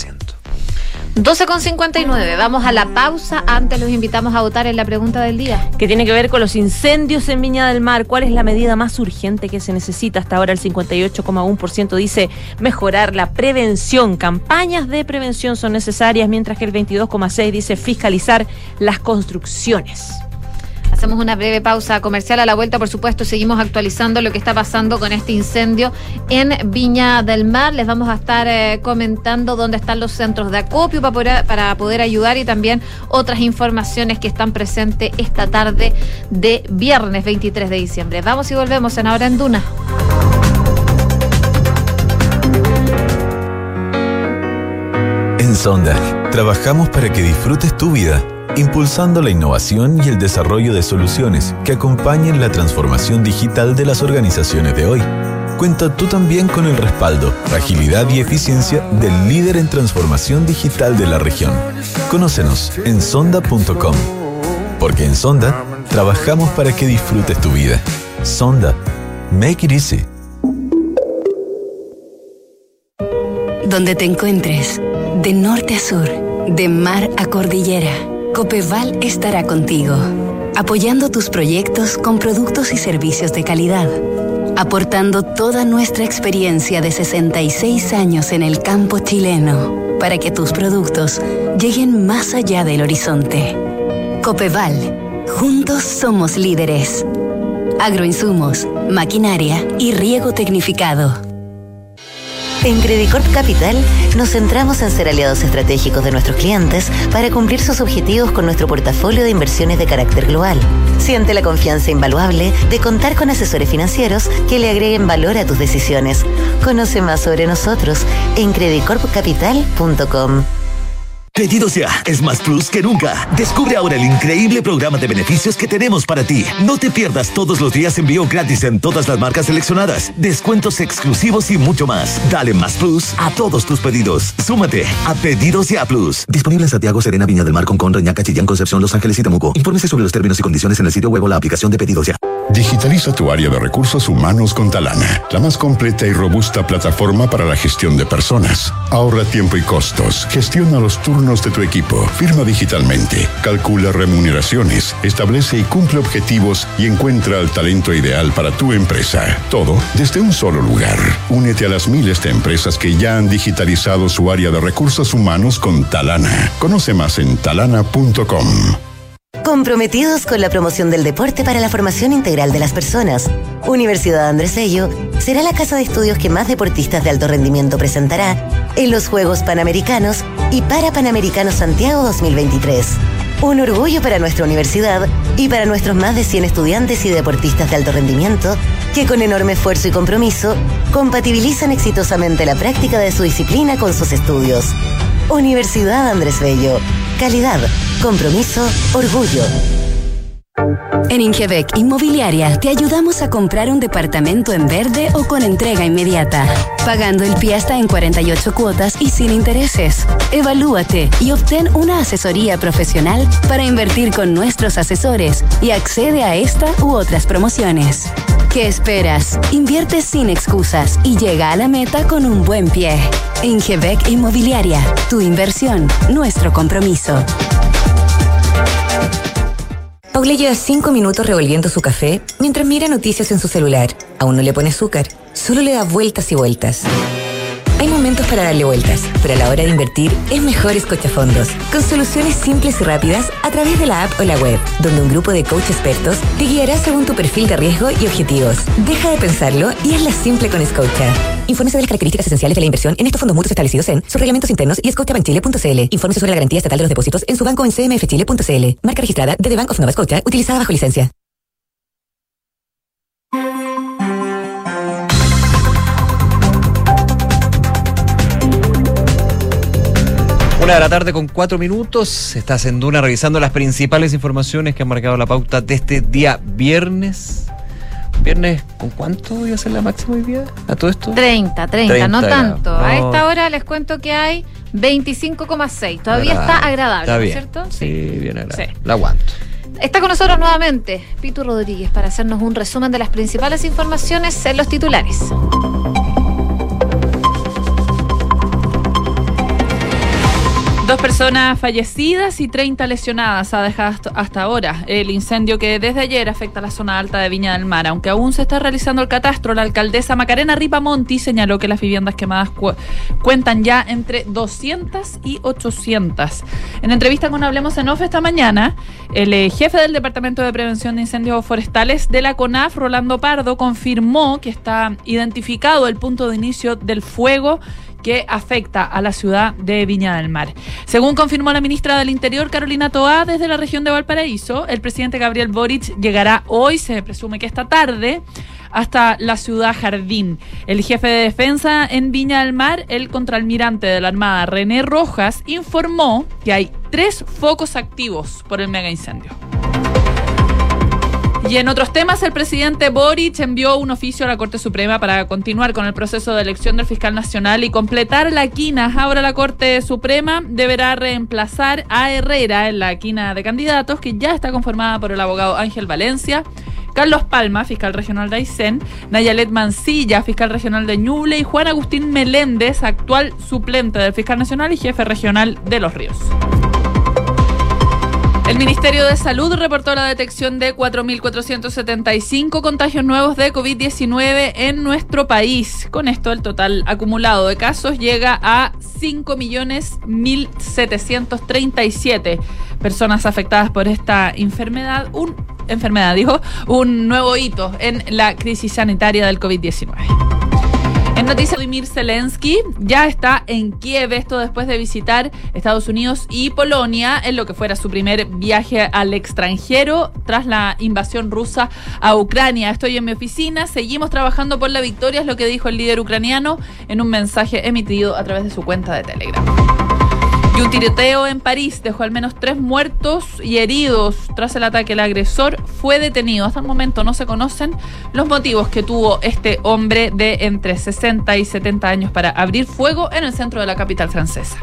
12,59. Vamos a la pausa. Antes los invitamos a votar en la pregunta del día, que tiene que ver con los incendios en Viña del Mar. ¿Cuál es la medida más urgente que se necesita? Hasta ahora el 58,1% dice mejorar la prevención. Campañas de prevención son necesarias, mientras que el 22,6% dice fiscalizar las construcciones. Hacemos una breve pausa comercial. A la vuelta, por supuesto, seguimos actualizando lo que está pasando con este incendio en Viña del Mar. Les vamos a estar comentando dónde están los centros de acopio para poder ayudar, y también otras informaciones que están presentes esta tarde de viernes 23 de diciembre. Vamos y volvemos en Ahora en Duna. En Sonda, trabajamos para que disfrutes tu vida, impulsando la innovación y el desarrollo de soluciones que acompañen la transformación digital de las organizaciones de hoy. Cuenta tú también con el respaldo, agilidad y eficiencia del líder en transformación digital de la región. Conócenos en sonda.com, porque en Sonda trabajamos para que disfrutes tu vida. Sonda, make it easy. Donde te encuentres, de norte a sur, de mar a cordillera, Copeval estará contigo, apoyando tus proyectos con productos y servicios de calidad, aportando toda nuestra experiencia de 66 años en el campo chileno, para que tus productos lleguen más allá del horizonte. Copeval, juntos somos líderes. Agroinsumos, maquinaria y riego tecnificado. En Credicorp Capital nos centramos en ser aliados estratégicos de nuestros clientes para cumplir sus objetivos con nuestro portafolio de inversiones de carácter global. Siente la confianza invaluable de contar con asesores financieros que le agreguen valor a tus decisiones. Conoce más sobre nosotros en credicorpcapital.com. Pedidos ya es más plus que nunca. Descubre ahora el increíble programa de beneficios que tenemos para ti. No te pierdas todos los días envío gratis en todas las marcas seleccionadas, descuentos exclusivos y mucho más. Dale más plus a todos tus pedidos. Súmate a Pedidos ya Plus. Disponible en Santiago, Serena, Viña del Mar, Concón, Reñaca, Chillán, Concepción, Los Ángeles y Temuco. Infórmese sobre los términos y condiciones en el sitio web o la aplicación de Pedidos ya. Digitaliza tu área de recursos humanos con Talana, la más completa y robusta plataforma para la gestión de personas. Ahorra tiempo y costos, gestiona los turnos de tu equipo, firma digitalmente, calcula remuneraciones, establece y cumple objetivos y encuentra el talento ideal para tu empresa. Todo desde un solo lugar. Únete a las miles de empresas que ya han digitalizado su área de recursos humanos con Talana. Conoce más en talana.com. Comprometidos con la promoción del deporte para la formación integral de las personas, Universidad Andrés Bello será la casa de estudios que más deportistas de alto rendimiento presentará en los Juegos Panamericanos y Parapanamericanos Santiago 2023. Un orgullo para nuestra universidad y para nuestros más de 100 estudiantes y deportistas de alto rendimiento que con enorme esfuerzo y compromiso compatibilizan exitosamente la práctica de su disciplina con sus estudios. Universidad Andrés Bello. Calidad, compromiso, orgullo. En Ingebec Inmobiliaria te ayudamos a comprar un departamento en verde o con entrega inmediata, pagando el pie hasta en 48 cuotas y sin intereses. Evalúate y obtén una asesoría profesional para invertir con nuestros asesores y accede a esta u otras promociones. ¿Qué esperas? Invierte sin excusas y llega a la meta con un buen pie. Ingebec Inmobiliaria, tu inversión, nuestro compromiso. Paula lleva 5 minutos revolviendo su café mientras mira noticias en su celular. Aún no le pone azúcar, solo le da vueltas y vueltas. Hay momentos para darle vueltas, pero a la hora de invertir es mejor Escochafondos, con soluciones simples y rápidas a través de la app o la web, donde un grupo de coach expertos te guiará según tu perfil de riesgo y objetivos. Deja de pensarlo y hazla simple con Scotia. Infórmese de las características esenciales de la inversión en estos fondos mutuos establecidos en sus reglamentos internos y scotiabankchile.cl. Infórmese sobre la garantía estatal de los depósitos en su banco en cmfchile.cl. Marca registrada de The Bank of Nova Scotia, utilizada bajo licencia. Una de la tarde con 4 minutos. Estás en Duna revisando las principales informaciones que han marcado la pauta de este día viernes. ¿Viernes con cuánto iba a ser la máxima hoy día? ¿A todo esto? 30, no tanto. No. A esta hora les cuento que hay 25,6. Todavía está agradable, está bien. ¿no es cierto? Sí, bien agradable. Sí. La aguanto. Está con nosotros nuevamente Pitu Rodríguez para hacernos un resumen de las principales informaciones en los titulares. 2 personas fallecidas y 30 lesionadas ha dejado hasta ahora el incendio que desde ayer afecta a la zona alta de Viña del Mar. Aunque aún se está realizando el catastro, la alcaldesa Macarena Ripamonti señaló que las viviendas quemadas cuentan ya entre 200 y 800. En entrevista con Hablemos en Off esta mañana, el jefe del Departamento de Prevención de Incendios Forestales de la CONAF, Rolando Pardo, confirmó que está identificado el punto de inicio del fuego que afecta a la ciudad de Viña del Mar. Según confirmó la ministra del Interior, Carolina Toá, desde la región de Valparaíso, el presidente Gabriel Boric llegará hoy, se presume que esta tarde, hasta la ciudad Jardín. El jefe de defensa en Viña del Mar, el contraalmirante de la Armada, René Rojas, informó que hay 3 focos activos por el mega incendio. Y en otros temas, el presidente Boric envió un oficio a la Corte Suprema para continuar con el proceso de elección del fiscal nacional y completar la quina. Ahora la Corte Suprema deberá reemplazar a Herrera en la quina de candidatos, que ya está conformada por el abogado Ángel Valencia, Carlos Palma, fiscal regional de Aysén, Nayalet Mancilla, fiscal regional de Ñuble, y Juan Agustín Meléndez, actual suplente del fiscal nacional y jefe regional de Los Ríos. El Ministerio de Salud reportó la detección de 4.475 contagios nuevos de COVID-19 en nuestro país. Con esto, el total acumulado de casos llega a 5.1.737 personas afectadas por esta enfermedad. Un nuevo hito en la crisis sanitaria del COVID-19. En noticias, Volodymyr Zelensky ya está en Kiev, esto después de visitar Estados Unidos y Polonia en lo que fuera su primer viaje al extranjero tras la invasión rusa a Ucrania. Estoy en mi oficina, seguimos trabajando por la victoria, es lo que dijo el líder ucraniano en un mensaje emitido a través de su cuenta de Telegram. Y un tiroteo en París dejó al menos 3 muertos y heridos tras el ataque. El agresor fue detenido. Hasta el momento no se conocen los motivos que tuvo este hombre de entre 60 y 70 años para abrir fuego en el centro de la capital francesa.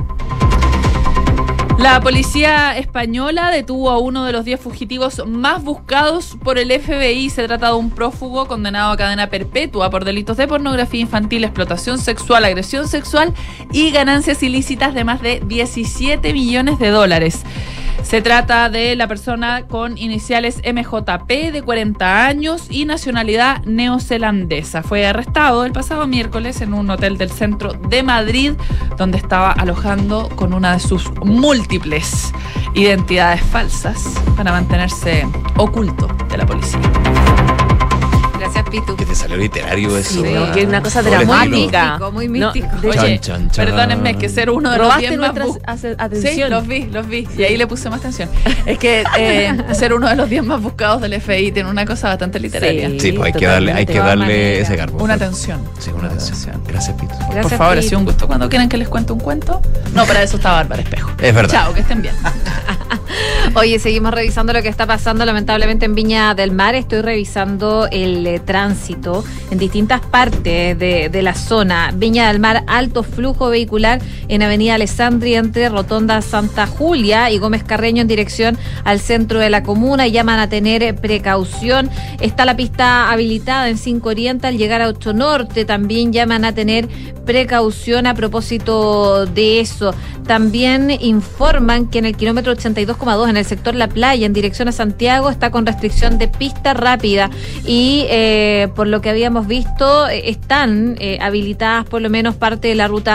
La policía española detuvo a uno de los 10 fugitivos más buscados por el FBI. Se trata de un prófugo condenado a cadena perpetua por delitos de pornografía infantil, explotación sexual, agresión sexual y ganancias ilícitas de más de $17 millones. Se trata de la persona con iniciales MJP, de 40 años y nacionalidad neozelandesa. Fue arrestado el pasado miércoles en un hotel del centro de Madrid, donde estaba alojando con una de sus múltiples identidades falsas para mantenerse oculto de la policía. Gracias, Pitu. Que te salió literario eso. Sí, que es una cosa dramática. Muy místico. No, oye, perdónenme, que ser uno de los 10 más atención. Sí, los vi. Y ahí le puse más atención. Es que ser uno de los 10 más buscados del FBI tiene una cosa bastante literaria. Sí, pues hay que darle ese cargo. Una atención. Sí, una atención. Gracias, Pitu. Por favor, ha sido un gusto. Cuando quieran que les cuente un cuento. No, para eso está Bárbara Espejo. Es verdad. Chao, que estén bien. Oye, seguimos revisando lo que está pasando lamentablemente en Viña del Mar. Estoy revisando el tránsito en distintas partes de la zona. Viña del Mar, alto flujo vehicular en Avenida Alessandri entre Rotonda Santa Julia y Gómez Carreño en dirección al centro de la comuna. Llaman a tener precaución. Está la pista habilitada en 5 Oriente al llegar a 8 Norte. También llaman a tener precaución a propósito de eso. También informan que en el kilómetro 82,2 en el sector La Playa en dirección a Santiago está con restricción de pista rápida y por lo que habíamos visto están habilitadas por lo menos parte de la ruta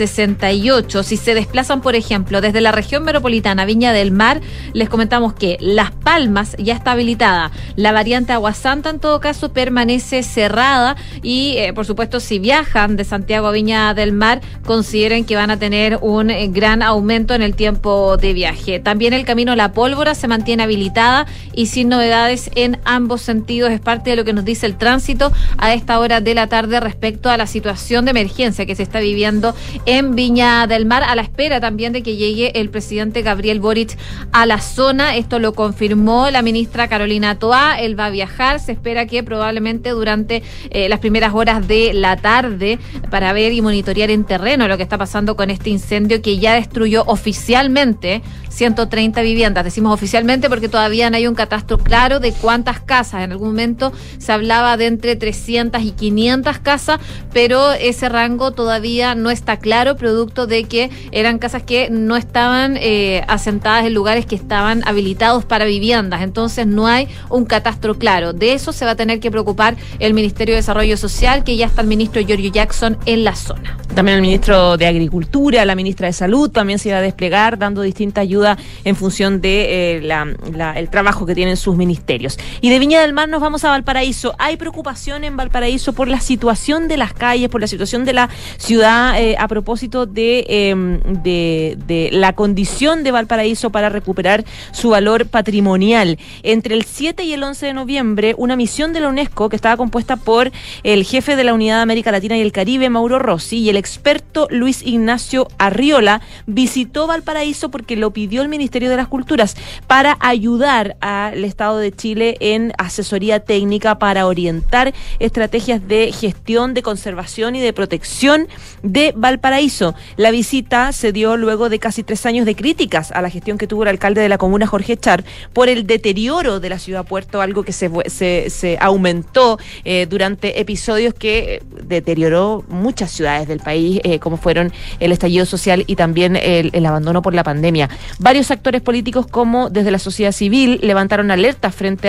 68. Si se desplazan, por ejemplo, desde la región metropolitana Viña del Mar, les comentamos que Las Palmas ya está habilitada. La variante Agua Santa en todo caso permanece cerrada y por supuesto si viajan de Santiago a Viña del Mar consideren que van a tener un gran aumento en el tiempo de viaje. También el camino La Pólvora se mantiene habilitada y sin novedades en ambos sentidos. Es parte de lo que nos dice el tránsito a esta hora de la tarde respecto a la situación de emergencia que se está viviendo en Viña del Mar, a la espera también de que llegue el presidente Gabriel Boric a la zona. Esto lo confirmó la ministra Carolina Toá. Él va a viajar, se espera que probablemente durante las primeras horas de la tarde para ver y monitorear en terreno lo que está pasando con este incendio que ya destruyó oficialmente 130 viviendas. Decimos oficialmente porque todavía no hay un catastro claro de cuántas casas. En algún momento se hablaba de entre 300 y 500 casas, pero ese rango todavía no está claro, producto de que eran casas que no estaban asentadas en lugares que estaban habilitados para viviendas. Entonces no hay un catastro claro. De eso se va a tener que preocupar el Ministerio de Desarrollo Social, que ya está el ministro Giorgio Jackson en la zona. También el ministro de Agricultura, la ministra de Salud también se iba a desplegar dando distinta ayuda en función de el trabajo que tienen sus ministerios. Y de Viña del Mar nos vamos a Valparaíso. Hay preocupación en Valparaíso por la situación de las calles, por la situación de la ciudad a propósito de la condición de Valparaíso para recuperar su valor patrimonial. Entre el 7 y el 11 de noviembre, una misión de la UNESCO que estaba compuesta por el jefe de la Unidad de América Latina y el Caribe, Mauro Rossi, y el experto Luis Ignacio Arriola, visitó Valparaíso porque lo pidió el Ministerio de las Culturas para ayudar al Estado de Chile en asesoría técnica para orientar estrategias de gestión, de conservación y de protección de Valparaíso. La visita se dio luego de casi 3 años de críticas a la gestión que tuvo el alcalde de la comuna, Jorge Char, por el deterioro de la ciudad puerto, algo que se aumentó durante episodios que deterioró muchas ciudades del país, como fueron el estallido social y también el abandono por la pandemia. Varios actores políticos, como desde la sociedad civil, levantaron alertas frente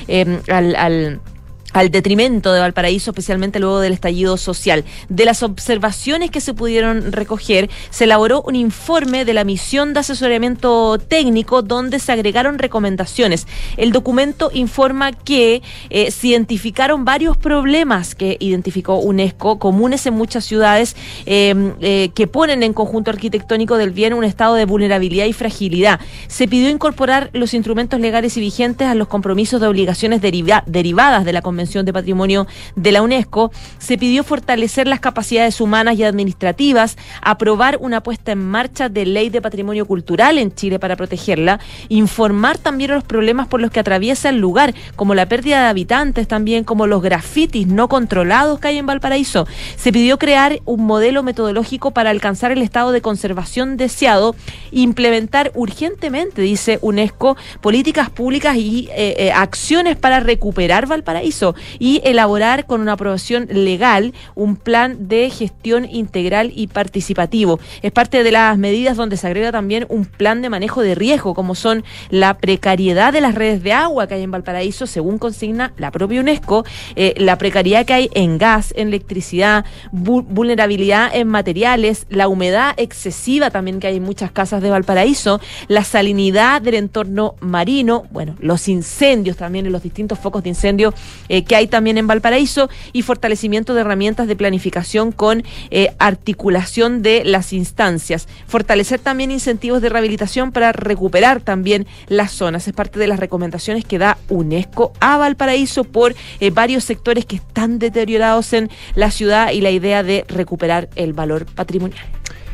al detrimento de Valparaíso, especialmente luego del estallido social. De las observaciones que se pudieron recoger, se elaboró un informe de la misión de asesoramiento técnico donde se agregaron recomendaciones. El documento informa que se identificaron varios problemas que identificó UNESCO, comunes en muchas ciudades, que ponen en conjunto arquitectónico del bien un estado de vulnerabilidad y fragilidad. Se pidió incorporar los instrumentos legales y vigentes a los compromisos de obligaciones derivadas de la Convención de Patrimonio de la UNESCO. Se pidió fortalecer las capacidades humanas y administrativas, aprobar una puesta en marcha de ley de patrimonio cultural en Chile para protegerla, informar también los problemas por los que atraviesa el lugar, como la pérdida de habitantes, también como los grafitis no controlados que hay en Valparaíso. Se pidió crear un modelo metodológico para alcanzar el estado de conservación deseado, implementar urgentemente, dice UNESCO, políticas públicas y acciones para recuperar Valparaíso y elaborar con una aprobación legal un plan de gestión integral y participativo. Es parte de las medidas donde se agrega también un plan de manejo de riesgo, como son la precariedad de las redes de agua que hay en Valparaíso, según consigna la propia UNESCO, la precariedad que hay en gas, en electricidad, vulnerabilidad en materiales, la humedad excesiva también que hay en muchas casas de Valparaíso, la salinidad del entorno marino, bueno, los incendios también en los distintos focos de incendio que hay también en Valparaíso, y fortalecimiento de herramientas de planificación con articulación de las instancias. Fortalecer también incentivos de rehabilitación para recuperar también las zonas. Es parte de las recomendaciones que da UNESCO a Valparaíso por varios sectores que están deteriorados en la ciudad y la idea de recuperar el valor patrimonial.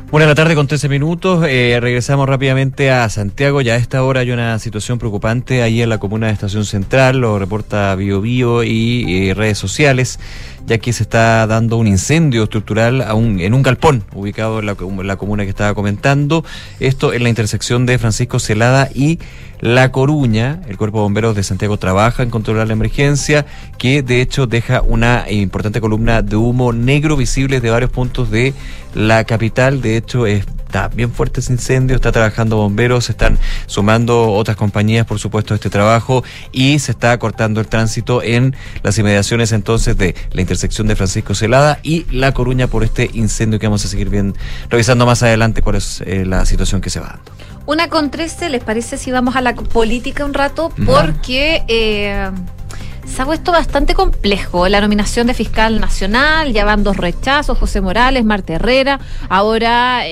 Buenas de la tarde con 13 minutos. Regresamos rápidamente a Santiago. Ya a esta hora hay una situación preocupante ahí en la comuna de Estación Central. Lo reporta Biobío y redes sociales, ya que se está dando un incendio estructural en un galpón ubicado en la comuna que estaba comentando. Esto en la intersección de Francisco Celada y La Coruña. El Cuerpo de Bomberos de Santiago trabaja en controlar la emergencia, que de hecho deja una importante columna de humo negro visible de varios puntos de la capital. De hecho, está bien fuerte ese incendio, está trabajando bomberos, se están sumando otras compañías, por supuesto, a este trabajo, y se está cortando el tránsito en las inmediaciones entonces de la intersección de Francisco Celada y La Coruña por este incendio que vamos a seguir revisando más adelante cuál es la situación que se va dando. 1:13, ¿les parece si vamos a la política un rato? Porque se ha puesto bastante complejo la nominación de fiscal nacional. Ya van 2 rechazos: José Morales, Marta Herrera. Ahora,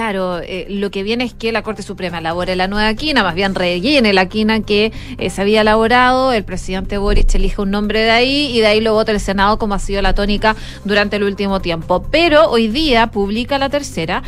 lo que viene es que la Corte Suprema elabore la nueva quina, más bien rellene la quina que se había elaborado. El presidente Boric elige un nombre de ahí y de ahí lo vota el Senado, como ha sido la tónica durante el último tiempo. Pero hoy día publica La Tercera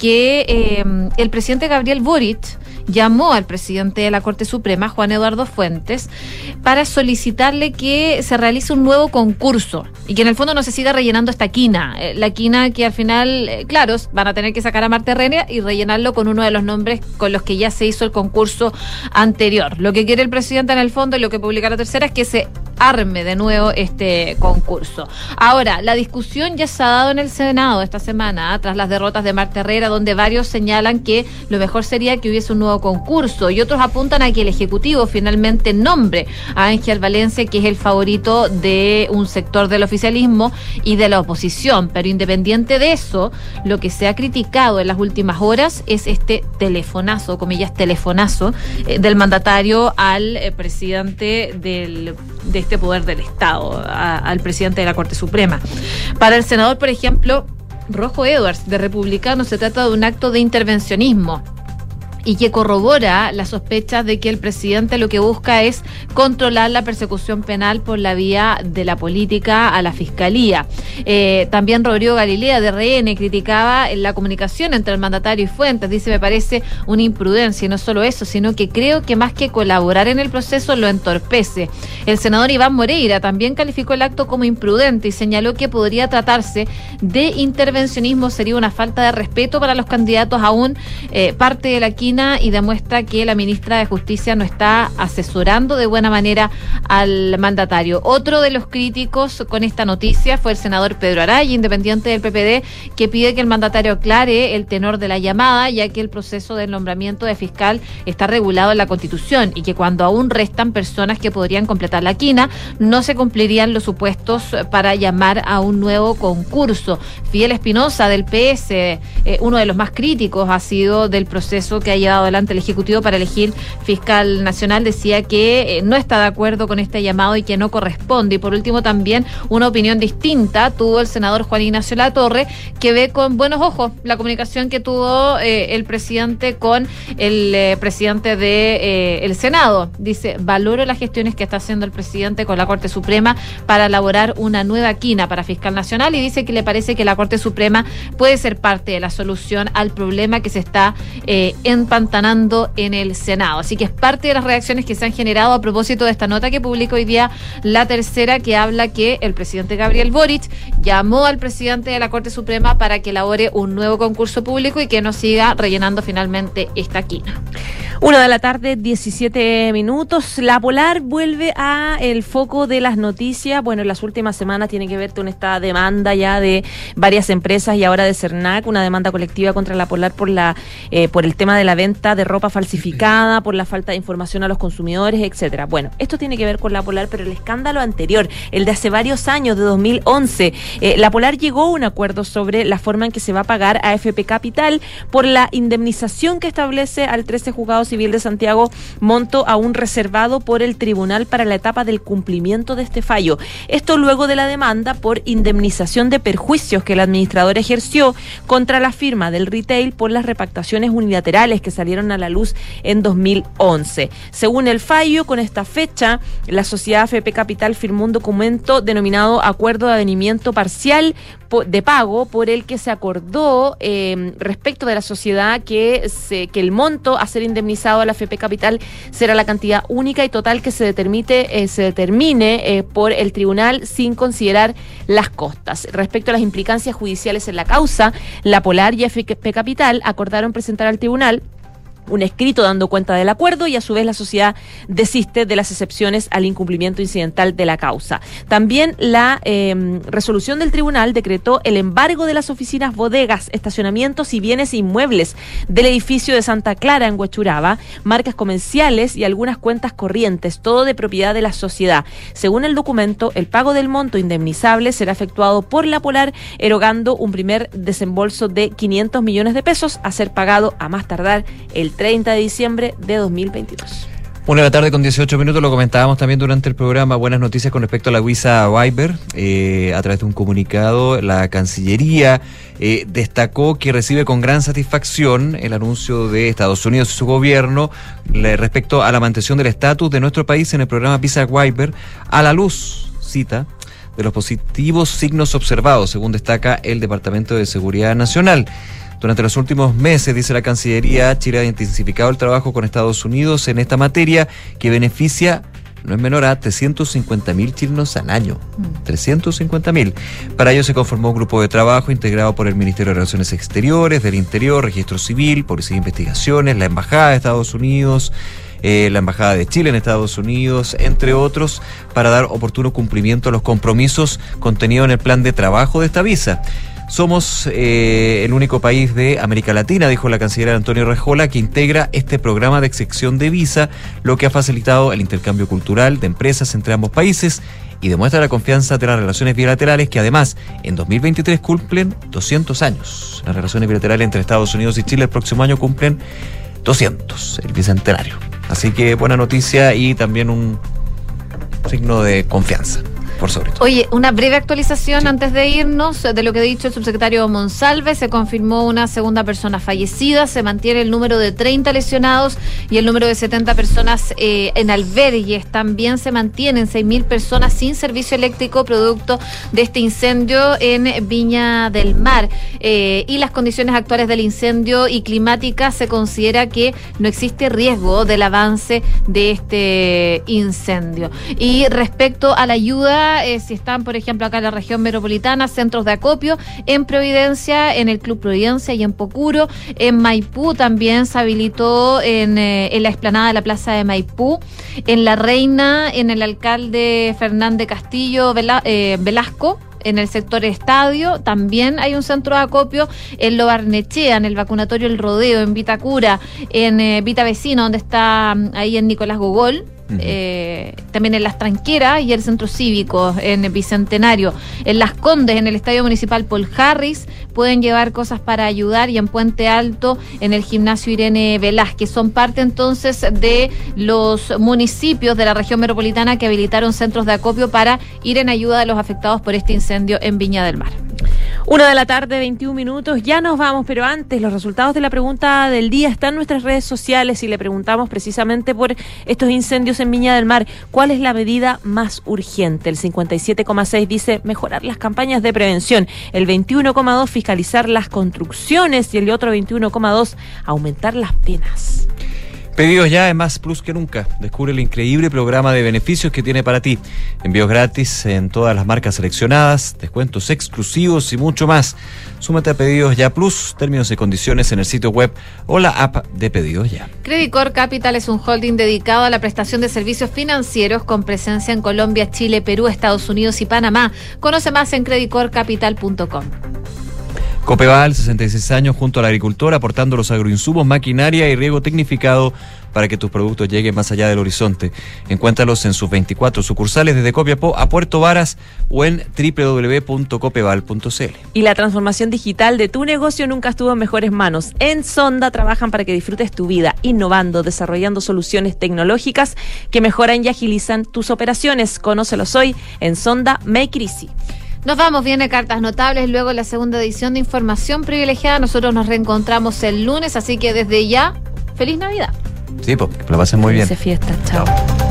que el presidente Gabriel Boric llamó al presidente de la Corte Suprema, Juan Eduardo Fuentes, para solicitarle que se realice un nuevo concurso y que en el fondo no se siga rellenando esta quina. La quina que al final, van a tener que sacar a Marta Herrera y rellenarlo con uno de los nombres con los que ya se hizo el concurso anterior. Lo que quiere el presidente en el fondo y lo que publica La Tercera es que se arme de nuevo este concurso. Ahora, la discusión ya se ha dado en el Senado esta semana, tras las derrotas de Marta Herrera, donde varios señalan que lo mejor sería que hubiese un nuevo concurso, y otros apuntan a que el Ejecutivo finalmente nombre a Ángel Valencia, que es el favorito de un sector del oficialismo y de la oposición. Pero independiente de eso, lo que se ha criticado en las últimas horas es este telefonazo, comillas, telefonazo, del mandatario al presidente de este poder del Estado, al presidente de la Corte Suprema. Para el senador, por ejemplo, Rojo Edwards, de Republicanos, se trata de un acto de intervencionismo y que corrobora las sospechas de que el presidente lo que busca es controlar la persecución penal por la vía de la política a la fiscalía. También Rodrigo Galilea, de RN, criticaba la comunicación entre el mandatario y Fuentes. Dice: me parece una imprudencia, y no solo eso, sino que creo que más que colaborar en el proceso lo entorpece. El senador Iván Moreira también calificó el acto como imprudente y señaló que podría tratarse de intervencionismo, sería una falta de respeto para los candidatos aún parte de la quina, y demuestra que la ministra de Justicia no está asesorando de buena manera al mandatario. Otro de los críticos con esta noticia fue el senador Pedro Araya, independiente del PPD, que pide que el mandatario aclare el tenor de la llamada, ya que el proceso del nombramiento de fiscal está regulado en la Constitución y que cuando aún restan personas que podrían completar la quina, no se cumplirían los supuestos para llamar a un nuevo concurso. Fidel Espinosa, del PS, uno de los más críticos ha sido del proceso que ha llevado adelante el Ejecutivo para elegir fiscal nacional, decía que no está de acuerdo con este llamado y que no corresponde. Y por último, también una opinión distinta tuvo el senador Juan Ignacio Latorre, que ve con buenos ojos la comunicación que tuvo el presidente con el presidente del Senado. Dice: valoro las gestiones que está haciendo el presidente con la Corte Suprema para elaborar una nueva quina para fiscal nacional, y dice que le parece que la Corte Suprema puede ser parte de la solución al problema que se está empantanando en el Senado. Así que es parte de las reacciones que se han generado a propósito de esta nota que publica hoy día La Tercera, que habla que el presidente Gabriel Boric llamó al presidente de la Corte Suprema para que elabore un nuevo concurso público y que no siga rellenando finalmente esta quina. 1:17 p.m. La Polar vuelve a el foco de las noticias. Bueno, en las últimas semanas tiene que ver con esta demanda ya de varias empresas y ahora de Cernac, una demanda colectiva contra La Polar por el tema de la venta de ropa falsificada, por la falta de información a los consumidores, etcétera. Bueno, esto tiene que ver con La Polar, pero el escándalo anterior, el de hace varios años, de 2011, La Polar llegó a un acuerdo sobre la forma en que se va a pagar a AFP Capital por la indemnización que establece al 13 Juzgado Civil de Santiago, monto aún reservado por el tribunal para la etapa del cumplimiento de este fallo. Esto luego de la demanda por indemnización de perjuicios que el administrador ejerció contra la firma del retail por las repactaciones unilaterales que que salieron a la luz en 2011. Según el fallo, con esta fecha, la sociedad AFP Capital firmó un documento denominado Acuerdo de Avenimiento Parcial de Pago, por el que se acordó respecto de la sociedad que el monto a ser indemnizado a la AFP Capital será la cantidad única y total que se determine por el tribunal sin considerar las costas. Respecto a las implicancias judiciales en la causa, La Polar y AFP Capital acordaron presentar al tribunal un escrito dando cuenta del acuerdo y a su vez la sociedad desiste de las excepciones al incumplimiento incidental de la causa. También la resolución del tribunal decretó el embargo de las oficinas, bodegas, estacionamientos y bienes inmuebles del edificio de Santa Clara en Huechuraba, marcas comerciales y algunas cuentas corrientes, todo de propiedad de la sociedad. Según el documento, el pago del monto indemnizable será efectuado por La Polar, erogando un primer desembolso de 500 millones de pesos a ser pagado a más tardar el 30 de diciembre de 2022. 1:18 p.m, lo comentábamos también durante el programa. Buenas noticias con respecto a la visa waiver. A través de un comunicado, la Cancillería destacó que recibe con gran satisfacción el anuncio de Estados Unidos y su gobierno respecto a la mantención del estatus de nuestro país en el programa visa waiver, a la luz, cita, de los positivos signos observados, según destaca el Departamento de Seguridad Nacional. Durante los últimos meses, dice la Cancillería, Chile ha intensificado el trabajo con Estados Unidos en esta materia que beneficia, no es menor, a 350.000 chilenos al año. 350.000. Para ello se conformó un grupo de trabajo integrado por el Ministerio de Relaciones Exteriores, del Interior, Registro Civil, Policía de Investigaciones, la Embajada de Estados Unidos, la Embajada de Chile en Estados Unidos, entre otros, para dar oportuno cumplimiento a los compromisos contenidos en el plan de trabajo de esta visa. Somos el único país de América Latina, dijo la canciller Antonio Rejola, que integra este programa de exención de visa, lo que ha facilitado el intercambio cultural de empresas entre ambos países y demuestra la confianza de las relaciones bilaterales, que además en 2023 cumplen 200 años. Las relaciones bilaterales entre Estados Unidos y Chile el próximo año cumplen 200, el bicentenario. Así que buena noticia y también un signo de confianza. Por sobre todo. Oye, una breve actualización antes de irnos de lo que ha dicho el subsecretario Monsalve. Se confirmó una segunda persona fallecida, se mantiene el número de 30 lesionados y el número de 70 personas en albergues. También se mantienen 6.000 personas sin servicio eléctrico producto de este incendio en Viña del Mar. Y las condiciones actuales del incendio y climáticas, se considera que no existe riesgo del avance de este incendio. Y respecto a la ayuda, si están, por ejemplo, acá en la región metropolitana, centros de acopio en Providencia, en el Club Providencia y en Pocuro. En Maipú también se habilitó en la explanada de la Plaza de Maipú. En La Reina, en el alcalde Fernández Castillo Velasco, en el sector estadio, también hay un centro de acopio. En Lo Barnechea, en el vacunatorio El Rodeo, en Vitacura, en Vita Vecino, donde está ahí en Nicolás Gogol. También en Las Tranqueras y el Centro Cívico en Bicentenario. En Las Condes, en el Estadio Municipal Paul Harris, pueden llevar cosas para ayudar, y en Puente Alto, en el Gimnasio Irene Velázquez. Son parte entonces de los municipios de la región metropolitana que habilitaron centros de acopio para ir en ayuda de los afectados por este incendio en Viña del Mar. 1:21 p.m, ya nos vamos, pero antes, los resultados de la pregunta del día están en nuestras redes sociales y le preguntamos precisamente por estos incendios en Viña del Mar. ¿Cuál es la medida más urgente? El 57,6 dice mejorar las campañas de prevención, el 21,2 fiscalizar las construcciones y el otro 21,2 aumentar las penas. Pedidos ya es más plus que nunca. Descubre el increíble programa de beneficios que tiene para ti. Envíos gratis en todas las marcas seleccionadas, descuentos exclusivos y mucho más. Súmate a Pedidos Ya Plus, términos y condiciones en el sitio web o la app de Pedidos Ya. Credit Corp Capital es un holding dedicado a la prestación de servicios financieros con presencia en Colombia, Chile, Perú, Estados Unidos y Panamá. Conoce más en creditcorpcapital.com. Copeval, 66 años junto al agricultor, aportando los agroinsumos, maquinaria y riego tecnificado para que tus productos lleguen más allá del horizonte. Encuéntralos en sus 24 sucursales desde Copiapó a Puerto Varas o en www.copeval.cl. Y la transformación digital de tu negocio nunca estuvo en mejores manos. En Sonda trabajan para que disfrutes tu vida, innovando, desarrollando soluciones tecnológicas que mejoran y agilizan tus operaciones. Conócelos hoy en Sonda Make It Easy. Nos vamos, viene Cartas Notables, luego la segunda edición de Información Privilegiada. Nosotros nos reencontramos el lunes, así que desde ya, feliz Navidad. Sí, pues, que lo pasen muy bien. Felices fiestas, chao.